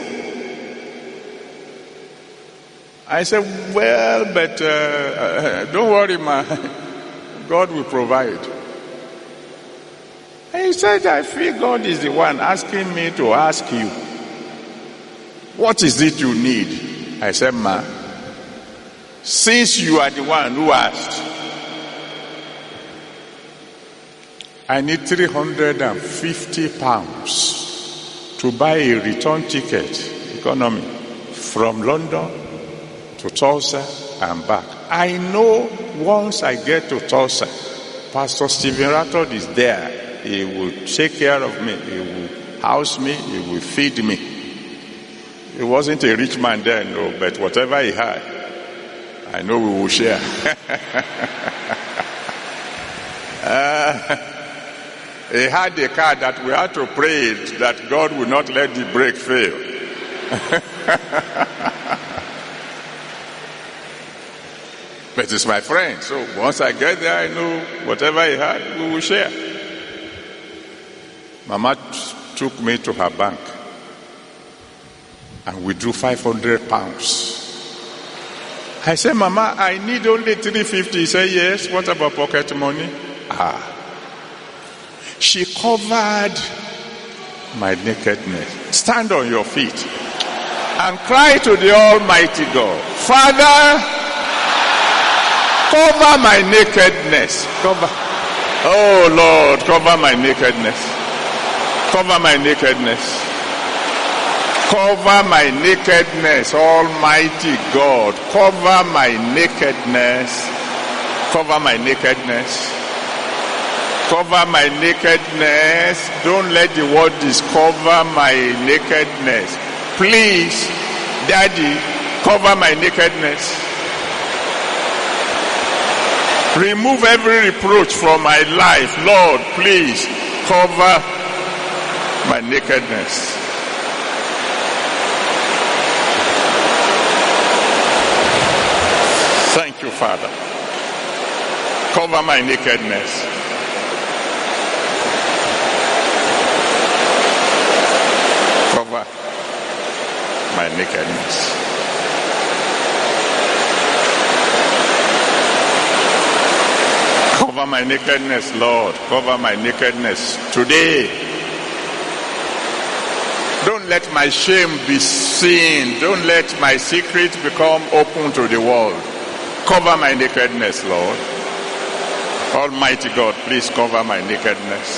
I said, well, but uh, uh, don't worry, ma. God will provide. And he said, I feel God is the one asking me to ask you, what is it you need? I said, ma, since you are the one who asked, I need three hundred fifty pounds to buy a return ticket, economy, from London to Tulsa and back. I know once I get to Tulsa, Pastor Stephen Rattled is there. He will take care of me. He will house me. He will feed me. He wasn't a rich man then, no, but whatever he had, I know we will share. uh, he had a car that we had to pray that God will not let the brake fail. But it's my friend, so once I get there, I know whatever he had, we will share. Mama t- took me to her bank and withdrew five hundred pounds. I said, Mama, I need only three hundred fifty. He said, yes. What about pocket money? Ah. She covered my nakedness. Stand on your feet and cry to the Almighty God, Father, cover my nakedness. Cover. Oh Lord, cover my nakedness. Cover my nakedness. Cover my nakedness, Almighty God. Cover my nakedness. Cover my nakedness. Cover my nakedness. Don't let the world discover my nakedness. Please, Daddy, cover my nakedness. Remove every reproach from my life. Lord, please cover my nakedness. Thank you, Father. Cover my nakedness. Cover my nakedness. Cover my nakedness, Lord. Cover my nakedness today. Don't let my shame be seen. Don't let my secret become open to the world. Cover my nakedness, Lord. Almighty God, please cover my nakedness.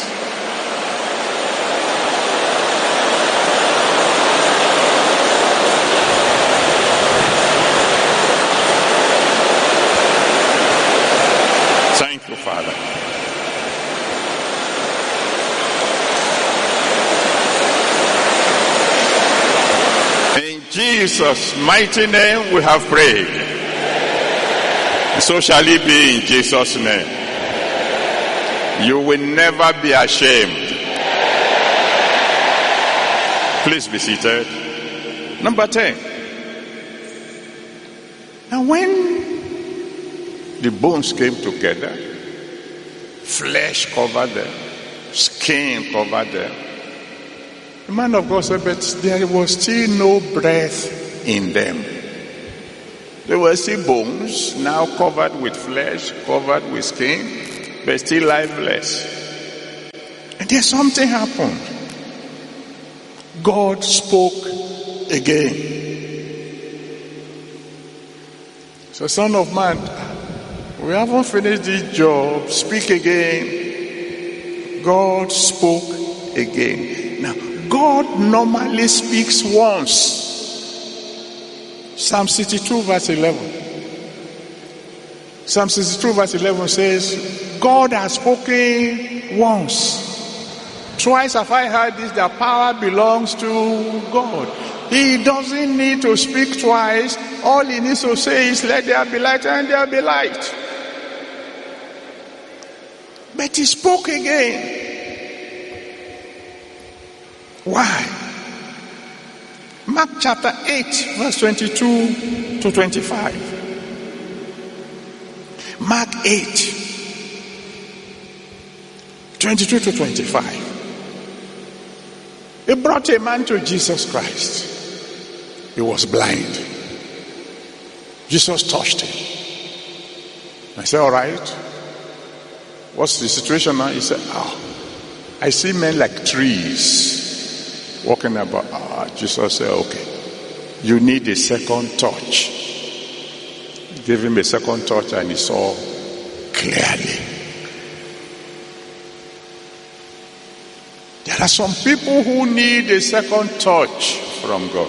Thank you, Father. In Jesus' mighty name we have prayed. So shall it be in Jesus' name. You will never be ashamed. Please be seated. Number ten. And when the bones came together, flesh covered them, skin covered them, the man of God said, but there was still no breath in them. There were still bones, now covered with flesh, covered with skin, but still lifeless. And then something happened. God spoke again. So, Son of Man, we haven't finished this job. Speak again. God spoke again. Now, God normally speaks once. Psalm sixty-two verse eleven. Psalm sixty-two verse eleven says, God has spoken once. Twice have I heard this, that power belongs to God. He doesn't need to speak twice. All he needs to say is, let there be light, and there be light. But he spoke again. Why? Mark chapter eight, verse twenty-two to twenty-five. Mark eight, twenty-two to twenty-five. He brought a man to Jesus Christ. He was blind. Jesus touched him. I said, all right. What's the situation now? He said, oh, I see men like trees walking about. Ah, Jesus said, okay, you need a second touch. Gave him a second touch and he saw clearly. There are some people who need a second touch from God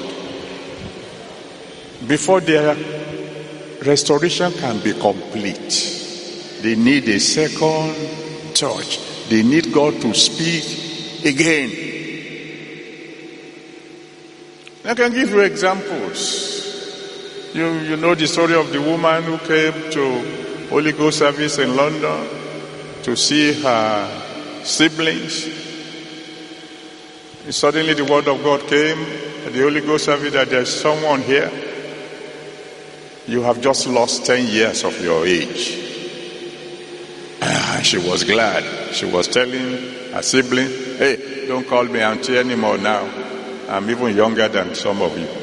before their restoration can be complete. They need a second touch. They need God to speak again. I can give you examples. You, you know the story of the woman who came to Holy Ghost service in London to see her siblings. And suddenly the word of God came at the Holy Ghost service that there's someone here. You have just lost ten years of your age. And she was glad. She was telling her sibling, hey, don't call me auntie anymore now. I'm even younger than some of you.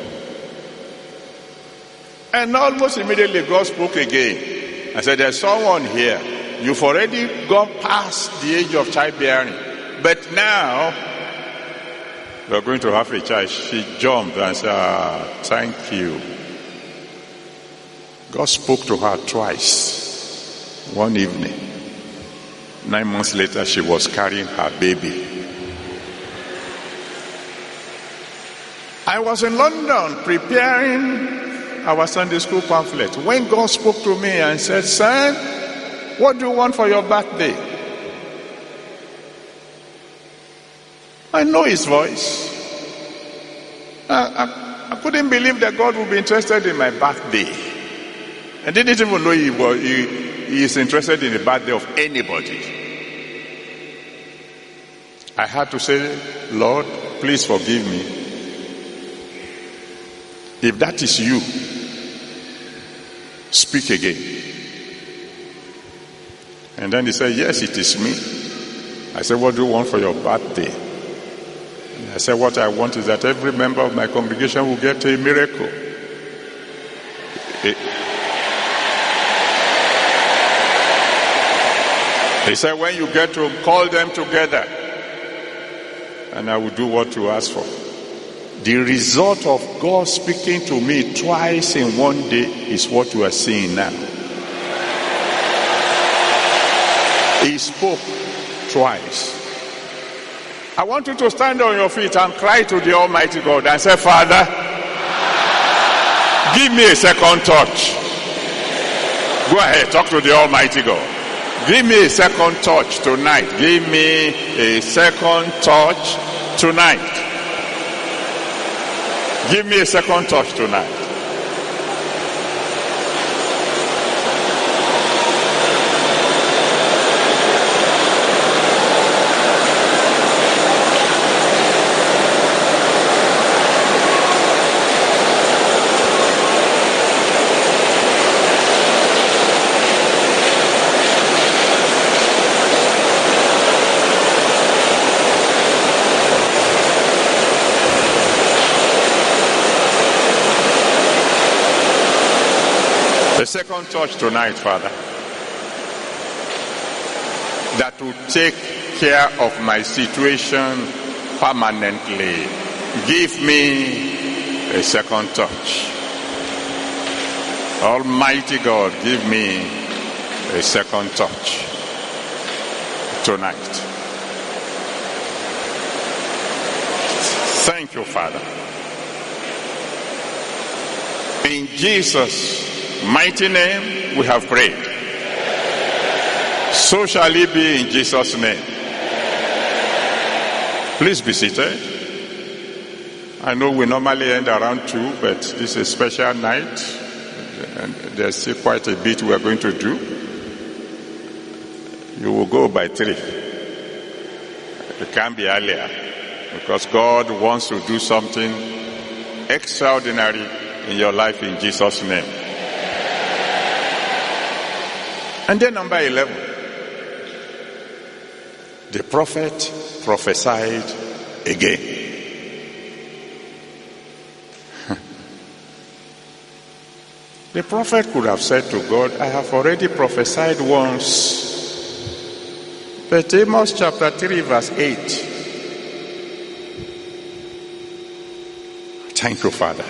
And almost immediately God spoke again. I said, there's someone here. You've already gone past the age of childbearing. But now, we're going to have a child. She jumped and said, ah, thank you. God spoke to her twice. One evening. Nine months later, she was carrying her baby. I was in London preparing our Sunday school pamphlet when God spoke to me and said, son, what do you want for your birthday? I know his voice. I, I, I couldn't believe that God would be interested in my birthday. I didn't even know he, was, he, he is interested in the birthday of anybody. I had to say, Lord, please forgive me. If that is you, speak again. And then he said, yes, it is me. I said, what do you want for your birthday? And I said, what I want is that every member of my congregation will get a miracle. It, he said, when you get to call them together, and I will do what you ask for. The result of God speaking to me twice in one day is what you are seeing now. He spoke twice. I want you to stand on your feet and cry to the Almighty God and say, Father, give me a second touch. Go ahead, talk to the Almighty God. Give me a second touch tonight. Give me a second touch tonight. Give me a second touch tonight. The second touch tonight, Father, that will take care of my situation permanently. Give me a second touch. Almighty God, give me a second touch tonight. Thank you, Father. In Jesus' mighty name we have prayed. So shall it be in Jesus' name. Please be seated. I know we normally end around two, but this is a special night, and there's still quite a bit we are going to do. You will go by three. It can't be earlier, because God wants to do something extraordinary in your life in Jesus' name. And then number eleven. The prophet prophesied again. The prophet could have said to God, I have already prophesied once. But Amos chapter three verse eight. Thank you, Father.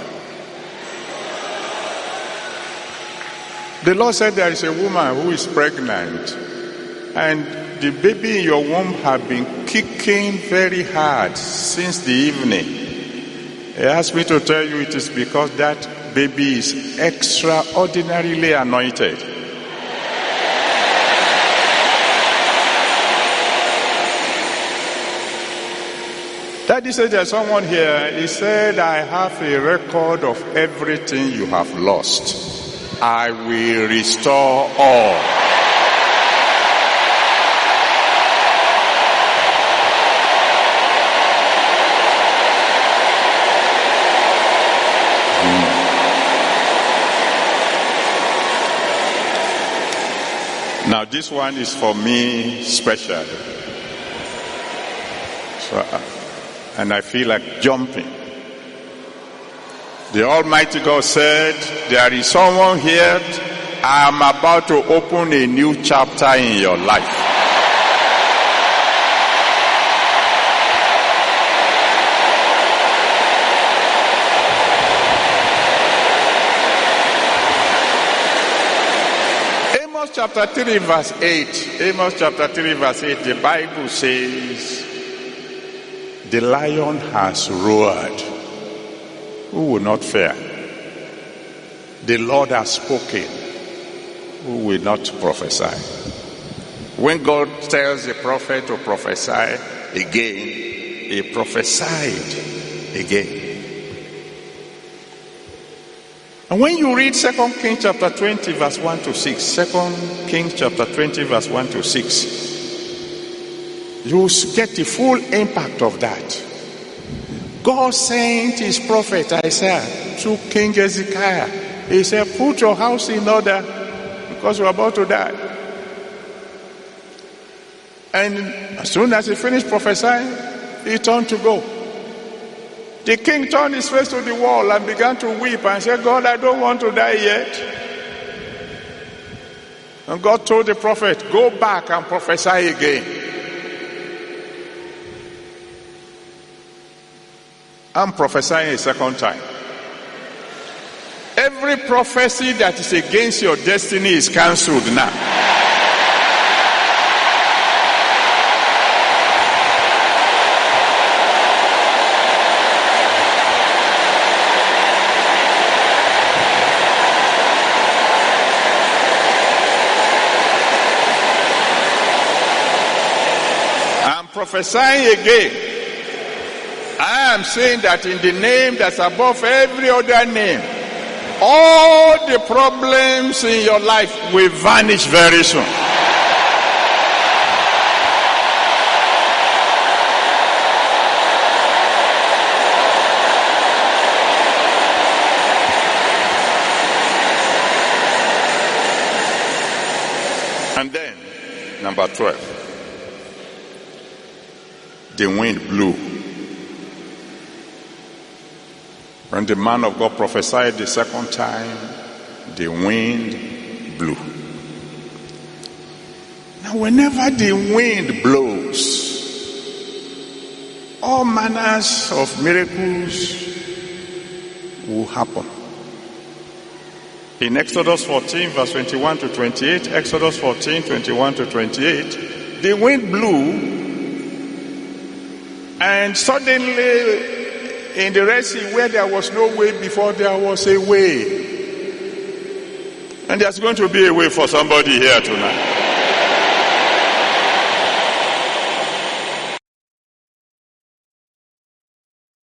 The Lord said there is a woman who is pregnant, and the baby in your womb have been kicking very hard since the evening. He asked me to tell you it is because that baby is extraordinarily anointed. Daddy said there's someone here. He said, I have a record of everything you have lost. I will restore all. Now this one is for me special. So, uh, and I feel like jumping. The Almighty God said, there is someone here, I am about to open a new chapter in your life. Chapter three verse eight. Amos chapter three verse eight. The Bible says, the lion has roared. Who will not fear? The Lord has spoken. Who will not prophesy? When God tells the prophet to prophesy again, he prophesied again. And when you read Second Kings chapter twenty verse one to six, Second Kings chapter twenty verse one to six, you get the full impact of that. God sent his prophet Isaiah to King Hezekiah. He said, put your house in order because you're about to die. And as soon as he finished prophesying, he turned to go. The king turned his face to the wall and began to weep and said, God, I don't want to die yet. And God told the prophet, go back and prophesy again. I'm prophesying a second time. Every prophecy that is against your destiny is cancelled now. Prophesying again. I am saying that in the name that's above every other name, all the problems in your life will vanish very soon. And then, number twelve. The wind blew. When the man of God prophesied the second time, the wind blew. Now, whenever the wind blows, all manners of miracles will happen. In Exodus fourteen, verse twenty-one to twenty-eight, Exodus fourteen, twenty-one to twenty-eight, the wind blew. And suddenly, in the Red Sea, where there was no way before, there was a way. And there's going to be a way for somebody here tonight.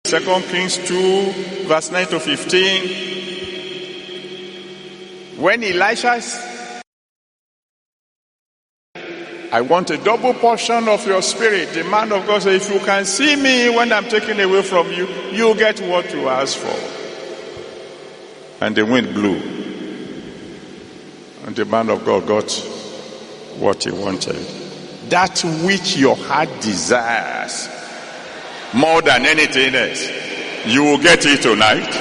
Second Kings two, verse nine to fifteen. When Elisha's, I want a double portion of your spirit. The man of God said, if you can see me when I'm taken away from you, you'll get what you ask for. And the wind blew. And the man of God got what he wanted. That which your heart desires more than anything else, you will get it tonight.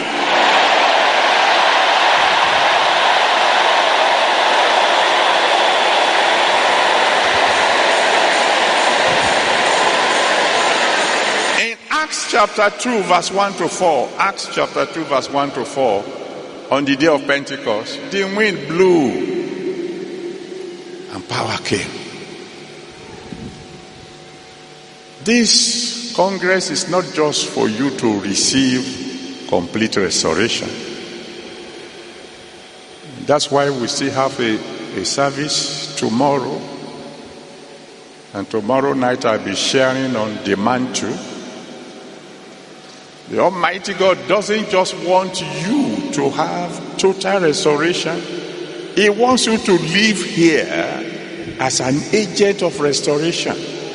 In Acts chapter two, verse one to four, Acts chapter two, verse one to four, on the day of Pentecost, the wind blew and power came. This Congress is not just for you to receive complete restoration. That's why we still have a, a service tomorrow. And tomorrow night I'll be sharing on the mantle. The Almighty God doesn't just want you to have total restoration. He wants you to live here as an agent of restoration.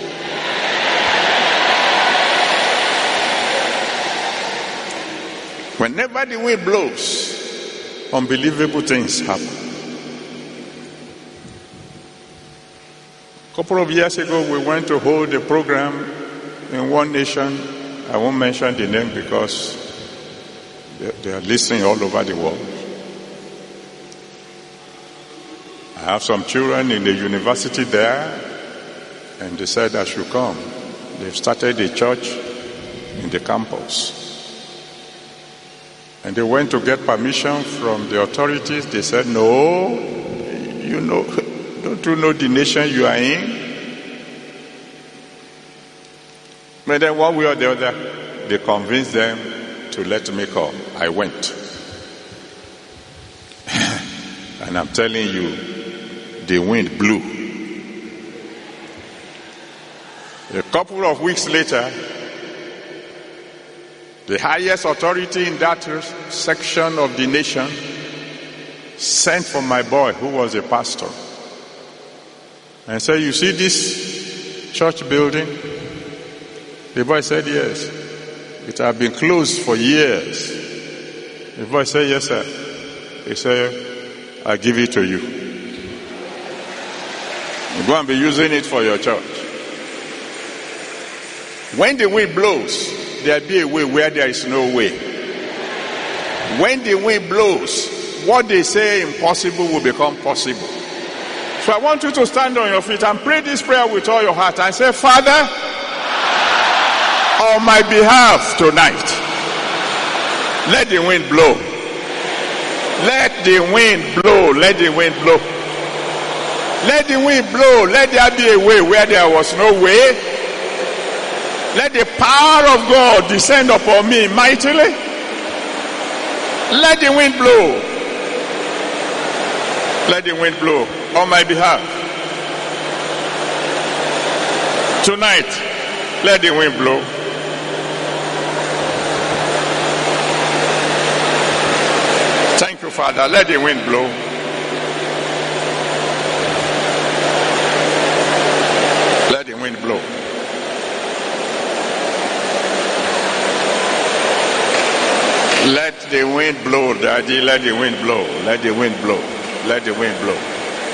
Whenever the wind blows, unbelievable things happen. A couple of years ago, we went to hold a program in one nation. I won't mention the name because they, they are listening all over the world. I have some children in the university there, and they said I should come. They've started a church in the campus. And they went to get permission from the authorities. They said, no, you know, don't you know the nation you are in? But then one way or the other, they convinced them to let me come. I went. And I'm telling you, the wind blew. A couple of weeks later, the highest authority in that section of the nation sent for my boy, who was a pastor, and said, you see this church building? The boy said, yes. It had been closed for years. The boy said, yes, sir. He said, I'll give it to you. You're going to be using it for your church. When the wind blows, there'll be a way where there is no way. When the wind blows, what they say impossible will become possible. So I want you to stand on your feet and pray this prayer with all your heart and say, Father, on my behalf tonight, let the wind blow. Let the wind blow. Let the wind blow. Let the wind blow. Let there be a way where there was no way. Let the power of God descend upon me mightily. Let the wind blow. Let the wind blow on my behalf. Tonight, let the wind blow. Thank you, Father. Let the wind blow. Let the wind blow. Let the wind blow, Daddy. Let the wind blow. Let the wind blow. Let the wind blow.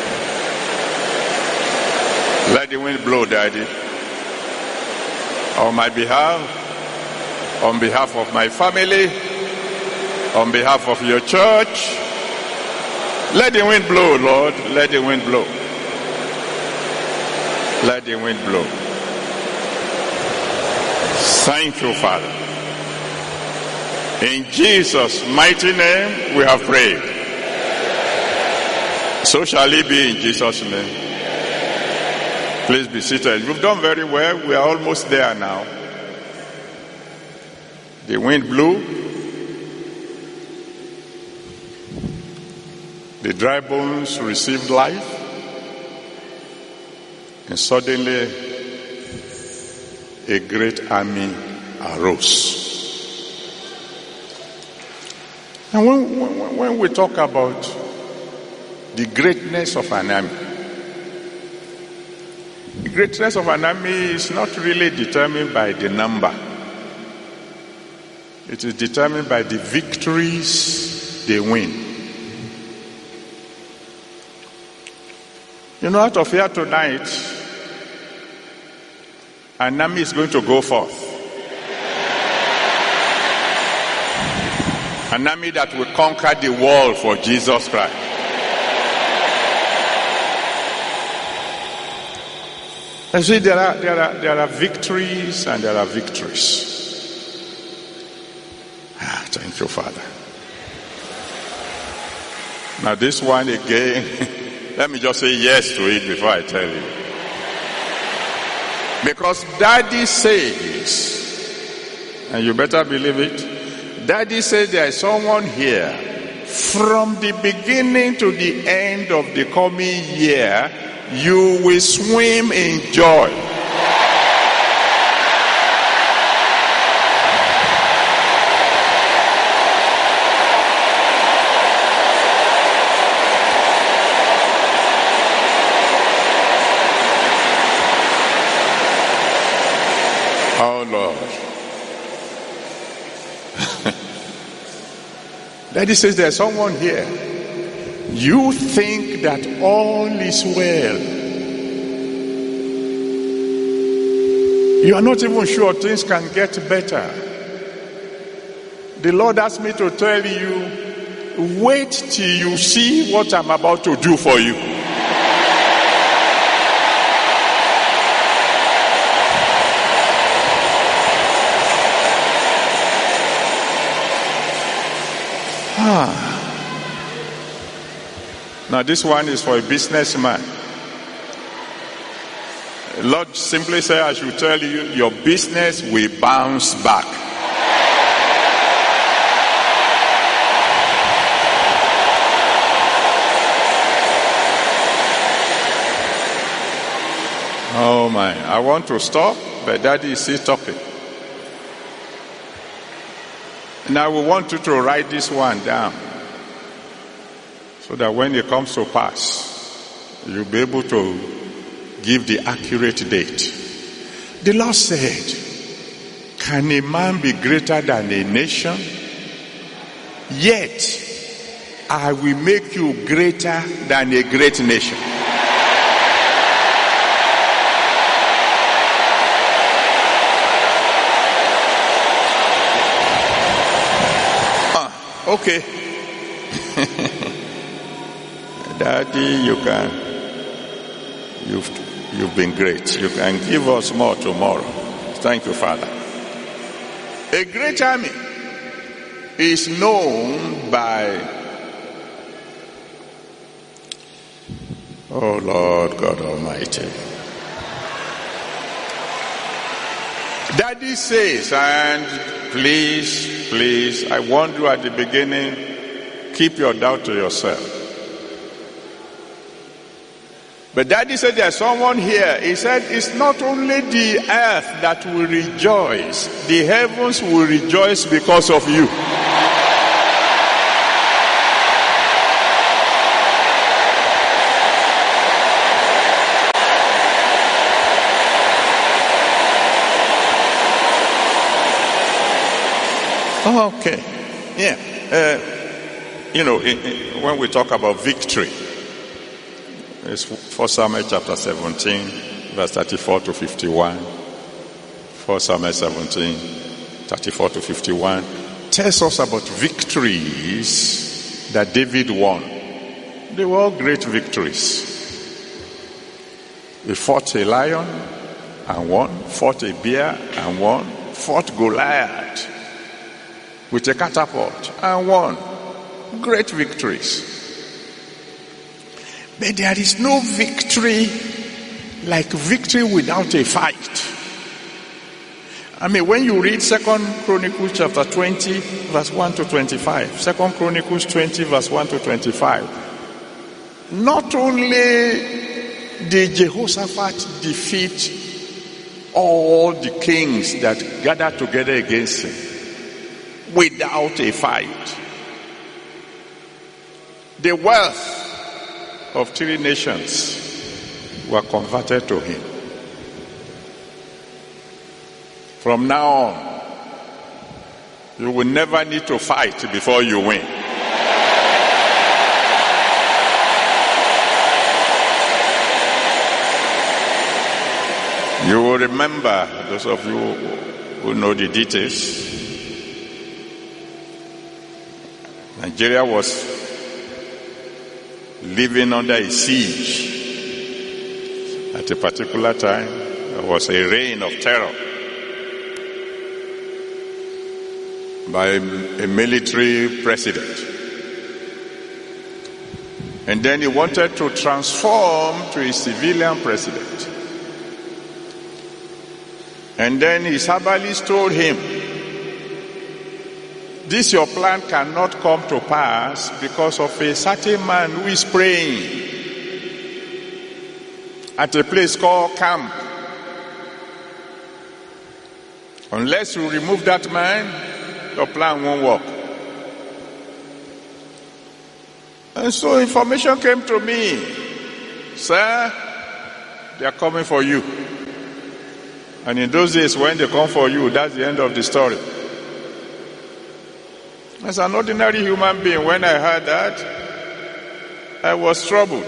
Let the wind blow, Daddy. On my behalf, on behalf of my family, on behalf of your church, let the wind blow, Lord. Let the wind blow. Let the wind blow. Thank you, Father. In Jesus' mighty name, we have prayed. So shall it be in Jesus' name. Please be seated. You've done very well. We are almost there now. The wind blew. The dry bones received life. And suddenly, a great army arose. And when, when, when we talk about the greatness of an army, the greatness of an army is not really determined by the number. It is determined by the victories they win. You know, out of here tonight, an army is going to go forth. An army that will conquer the world for Jesus Christ. And see, there are, there are, there are victories and there are victories. Ah, thank you, Father. Now this one again, let me just say yes to it before I tell you. Because Daddy says, and you better believe it, Daddy says there is someone here from the beginning to the end of the coming year, you will swim in joy. Oh Lord. Daddy says there's someone here. You think that all is well. You are not even sure things can get better. The Lord asked me to tell you, wait till you see what I'm about to do for you. Ah. Now this one is for a businessman. Lord simply said, I should tell you, your business will bounce back. Oh my, I want to stop, but Daddy is still talking. Now we want you to write this one down, so that when it comes to pass, you'll be able to give the accurate date. The Lord said, can a man be greater than a nation? Yet, I will make you greater than a great nation. Okay. Daddy, you can, you've, you've been great. You can give us more tomorrow. Thank you, Father. A great army is known by, oh Lord God Almighty. Daddy says, and please, please, I warned you at the beginning, keep your doubt to yourself. But Daddy said there's someone here. He said it's not only the earth that will rejoice, the heavens will rejoice because of you. Okay. Yeah. Uh, you know, in, in, when we talk about victory, it's First Samuel chapter seventeen, verse thirty-four to fifty-one. First Samuel seventeen, thirty-four to fifty-one tells us about victories that David won. They were all great victories. He fought a lion and won, fought a bear and won, fought Goliath with a catapult and won. Great victories. But there is no victory like victory without a fight. I mean, when you read Second Chronicles chapter twenty, verse one to twenty-five, Second Chronicles twenty, verse one to twenty-five, not only did Jehoshaphat defeat all the kings that gathered together against him without a fight, The wealth of three nations were converted to him. From now on, you will never need to fight before you win. You will remember, those of you who know the details, Nigeria was living under a siege. At a particular time, there was a reign of terror by a military president. And then he wanted to transform to a civilian president. And then his herbalist told him, this your plan cannot come to pass because of a certain man who is praying at a place called camp. Unless you remove that man, your plan won't work. And so information came to me, sir, they are coming for you. And in those days when they come for you, that's the end of the story. As an ordinary human being, when I heard that, I was troubled.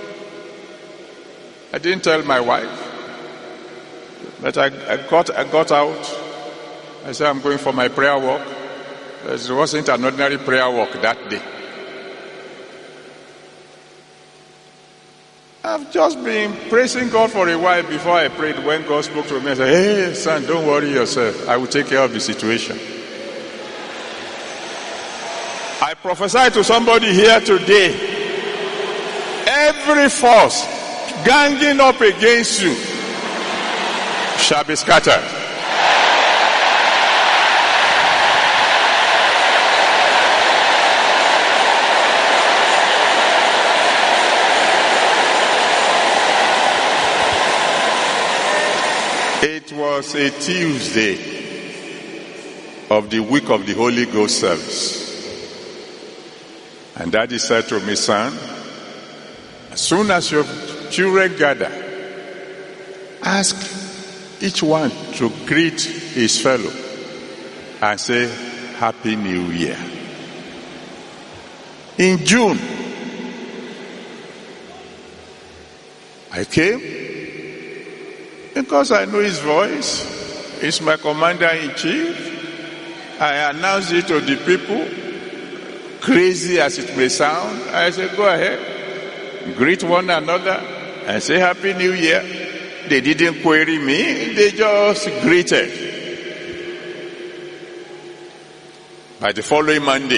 I didn't tell my wife, but I, I got I got out. I said, I'm going for my prayer walk. It wasn't an ordinary prayer walk that day. I've just been praising God for a while before I prayed. When God spoke to me, I said, hey, son, don't worry yourself. I will take care of the situation. I prophesy to somebody here today. Every force ganging up against you shall be scattered. It was a Tuesday of the week of the Holy Ghost service. And Daddy said to me, son, as soon as your children gather, ask each one to greet his fellow and say, Happy New Year. In June, I came because I know his voice. He's my commander-in-chief. I announced it to the people, crazy as it may sound. I said, go ahead, greet one another and say Happy New Year. They didn't query me, they just greeted. By the following Monday,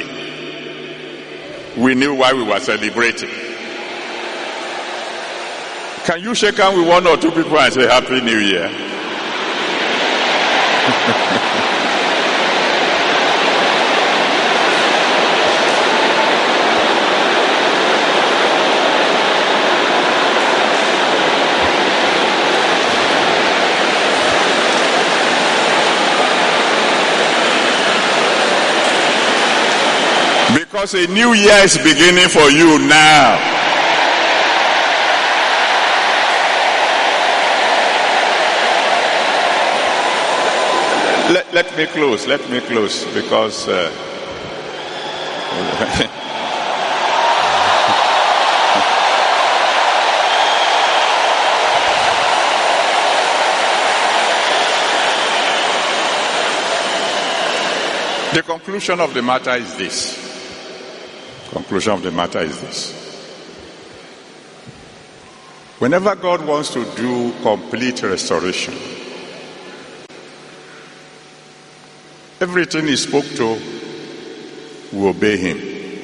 we knew why we were celebrating. Can you shake hands with one or two people and say Happy New Year? Because a new year is beginning for you now. Let, let me close, let me close, because uh, the conclusion of the matter is this. Conclusion of the matter is this. Whenever God wants to do complete restoration, everything he spoke to, we obey him.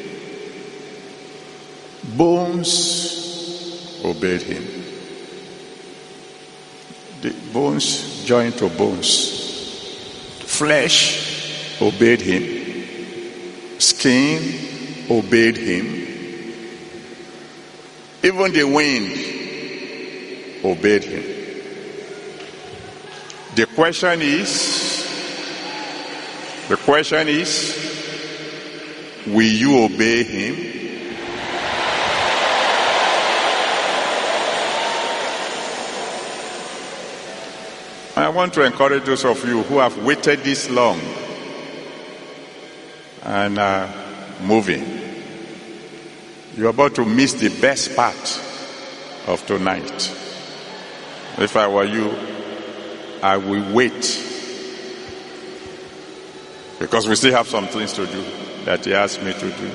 Bones obeyed him. The bones joined to bones. Flesh obeyed him. Skin obeyed him. Even the wind obeyed him. The question is, The question is, will you obey him? want to encourage those of you who have waited this long and are moving. You're about to miss the best part of tonight. If I were you, I will wait. Because we still have some things to do that he asked me to do.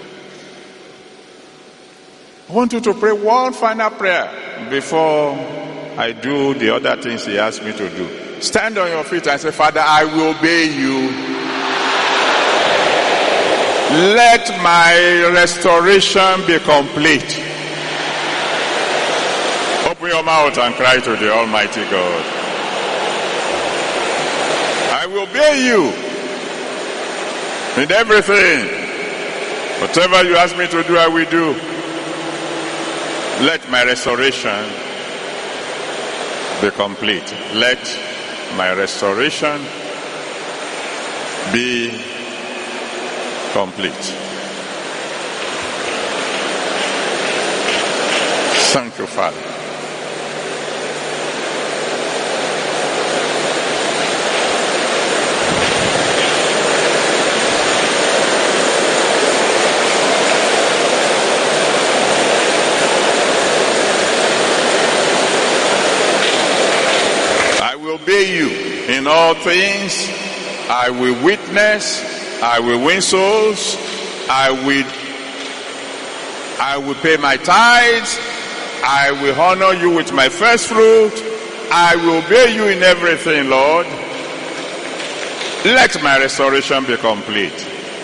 I want you to pray one final prayer before I do the other things he asked me to do. Stand on your feet and say, Father, I will obey you. Let my restoration be complete. Open your mouth and cry to the Almighty God. I will obey you in everything. Whatever you ask me to do, I will do. Let my restoration be complete. Let my restoration be complete. Thank you, Father. Obey you in all things. I will witness. I will win souls. I will I will pay my tithes. I will honor you with my first fruit. I will obey you in everything, Lord. Let my restoration be complete.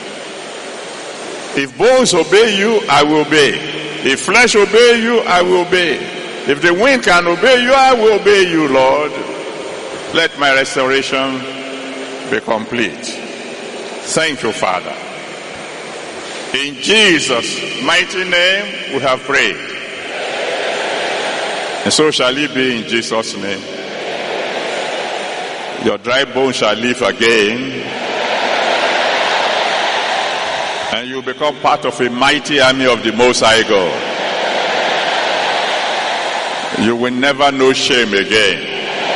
If bones obey you, I will obey. If flesh obey you, I will obey. If the wind can obey you, I will obey you, Lord. Let my restoration be complete. Thank you, Father. In Jesus' mighty name we have prayed. And so shall it be in Jesus' name. Your dry bones shall live again. And you become part of a mighty army of the Most High God. You will never know shame again.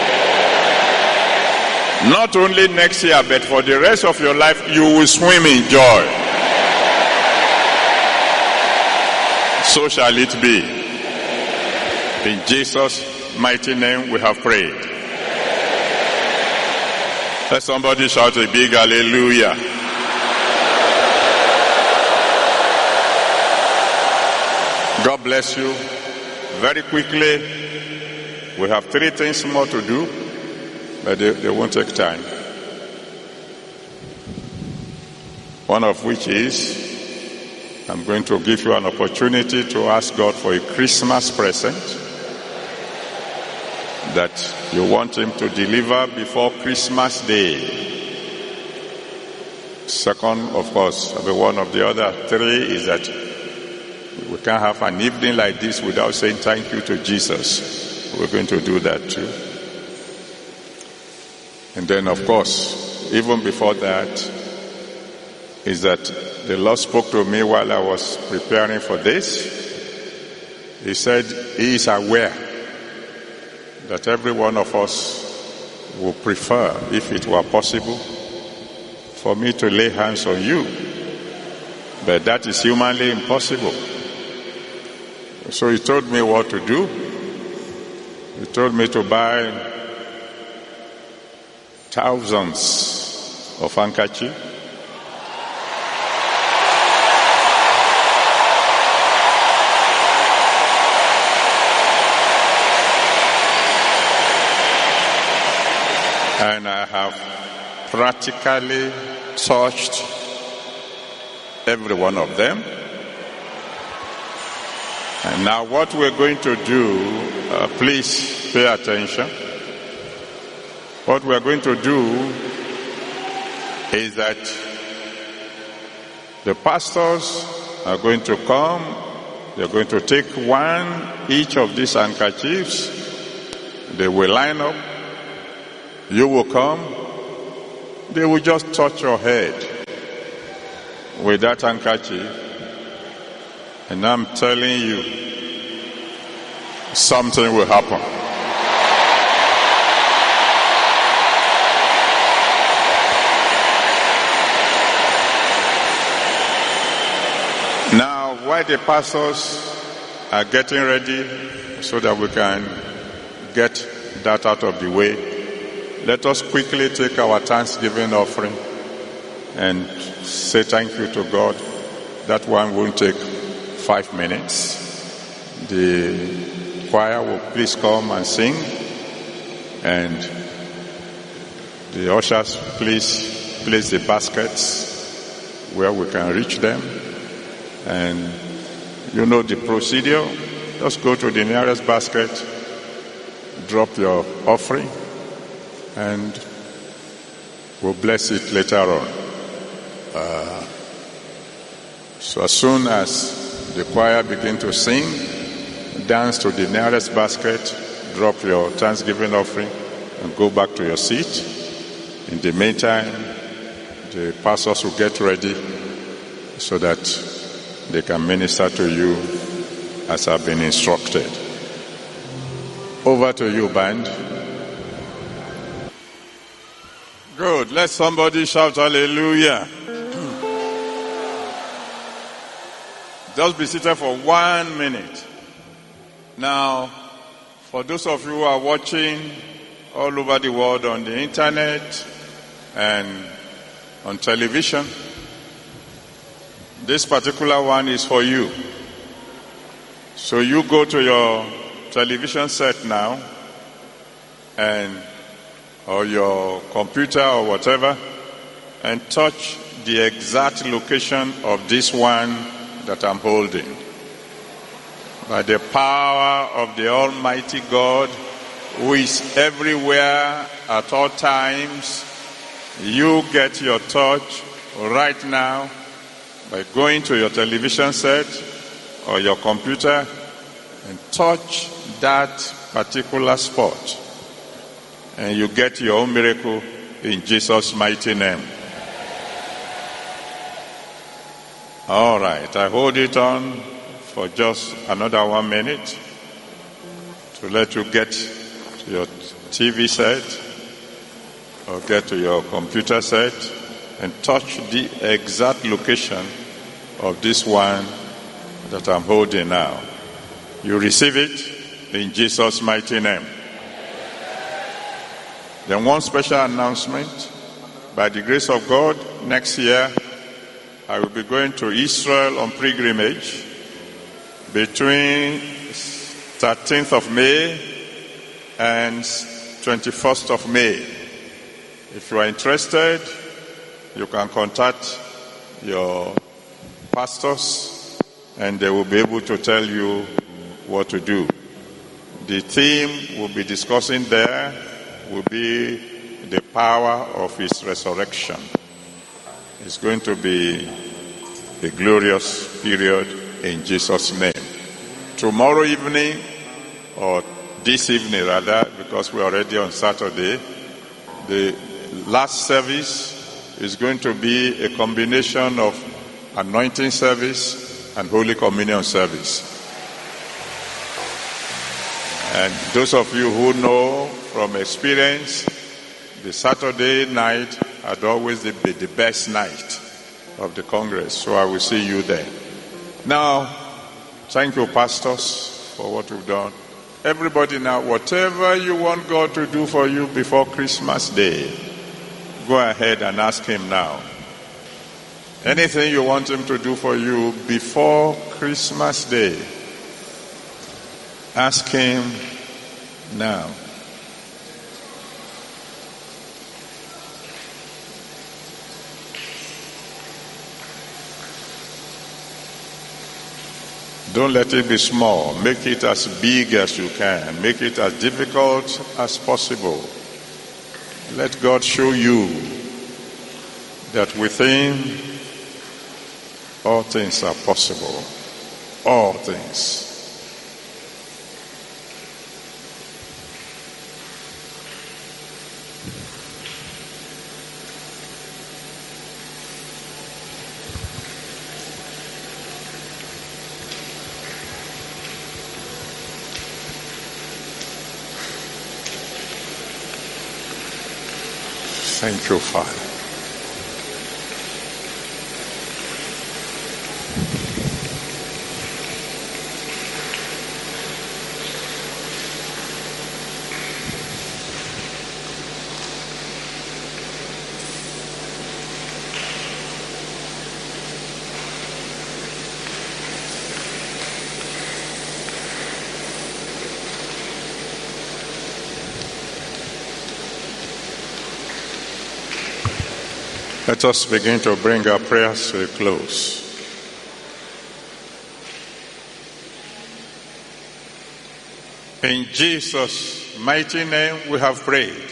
Not only next year, but for the rest of your life, you will swim in joy. So shall it be. In Jesus' mighty name we have prayed. Let somebody shout a big hallelujah. God bless you. Very quickly, we have three things more to do. But they, they won't take time. One of which is, I'm going to give you an opportunity to ask God for a Christmas present that you want him to deliver before Christmas Day. Second, of course, one of the other three is that we can't have an evening like this without saying thank you to Jesus. We're going to do that too. And then, of course, even before that, is that the Lord spoke to me while I was preparing for this. He said he is aware that every one of us would prefer, if it were possible, for me to lay hands on you. But that is humanly impossible. So he told me what to do. He told me to buy thousands of handkerchiefs. And I have practically touched every one of them. And now what we're going to do, uh, please pay attention. What we are going to do is that the pastors are going to come. They're going to take one each of these handkerchiefs. They will line up. You will come. They will just touch your head with that handkerchief. And I'm telling you, something will happen. while the pastors are getting ready so that we can get that out of the way, let us quickly take our Thanksgiving offering and say thank you to God. That one won't take five minutes. The choir will please come and sing, and the ushers please place the baskets where we can reach them. And you know the procedure. Just go to the nearest basket, drop your offering, and we'll bless it later on. Uh, so as soon as the choir begin to sing, dance to the nearest basket, drop your Thanksgiving offering, and go back to your seat. In the meantime, the pastors will get ready so that they can minister to you as I've been instructed. Over to you, band. Good. Let somebody shout hallelujah. Just be seated for one minute. Now, for those of you who are watching all over the world on the internet and on television, this particular one is for you. So you go to your television set now, and or your computer or whatever, and touch the exact location of this one that I'm holding. By the power of the Almighty God, who is everywhere at all times, you get your touch right now by going to your television set or your computer and touch that particular spot, and you get your own miracle in Jesus' mighty name. All right, I hold it on for just another one minute to let you get to your T V set or get to your computer set and touch the exact location of this one that I'm holding now. You receive it in Jesus' mighty name. Then one special announcement. By the grace of God, next year I will be going to Israel on pilgrimage between thirteenth of May and twenty-first of May. If you are interested, you can contact your pastors and they will be able to tell you what to do. The theme we'll be discussing there will be the power of his resurrection. It's going to be a glorious period in Jesus' name. Tomorrow evening, or this evening rather, because we're already on Saturday, the last service is going to be a combination of anointing service and Holy Communion service. And those of you who know from experience, the Saturday night had always been the best night of the Congress. So I will see you there. Now, thank you, pastors, for what you've done. Everybody now, whatever you want God to do for you before Christmas Day, go ahead and ask him now. Anything you want him to do for you before Christmas Day, ask him now. Don't let it be small. Make it as big as you can. Make it as difficult as possible. Let God show you that with him all things are possible. All things. Thank you, Father. Let us begin to bring our prayers to a close. In Jesus' mighty name we have prayed.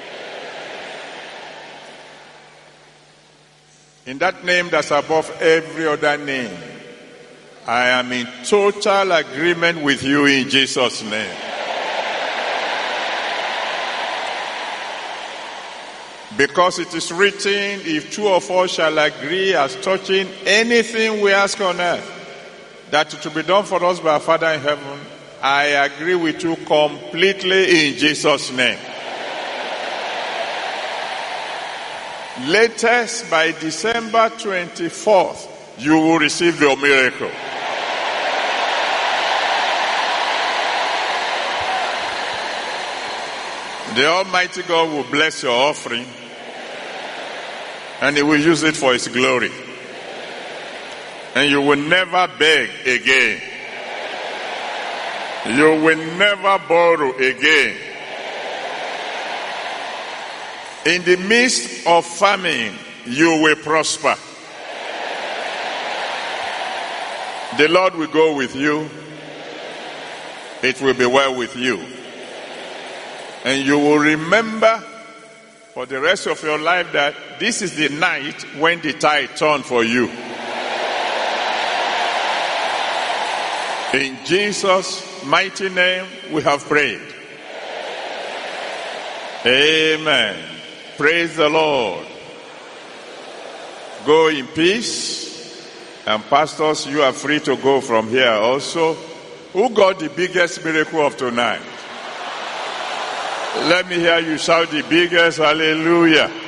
In that name that's above every other name, I am in total agreement with you in Jesus' name. Because it is written, if two of us shall agree as touching anything we ask on earth, that it will be done for us by our Father in heaven, I agree with you completely in Jesus' name. Latest by December twenty-fourth, you will receive your miracle. The Almighty God will bless your offering, and He will use it for His glory. And you will never beg again. You will never borrow again. In the midst of famine, you will prosper. The Lord will go with you. It will be well with you. And you will remember for the rest of your life that this is the night when the tide turned for you. In Jesus' mighty name we have prayed. Amen. Praise the Lord. Go in peace. And pastors, you are free to go from here also. Who got the biggest miracle of tonight? Let me hear you shout the biggest hallelujah.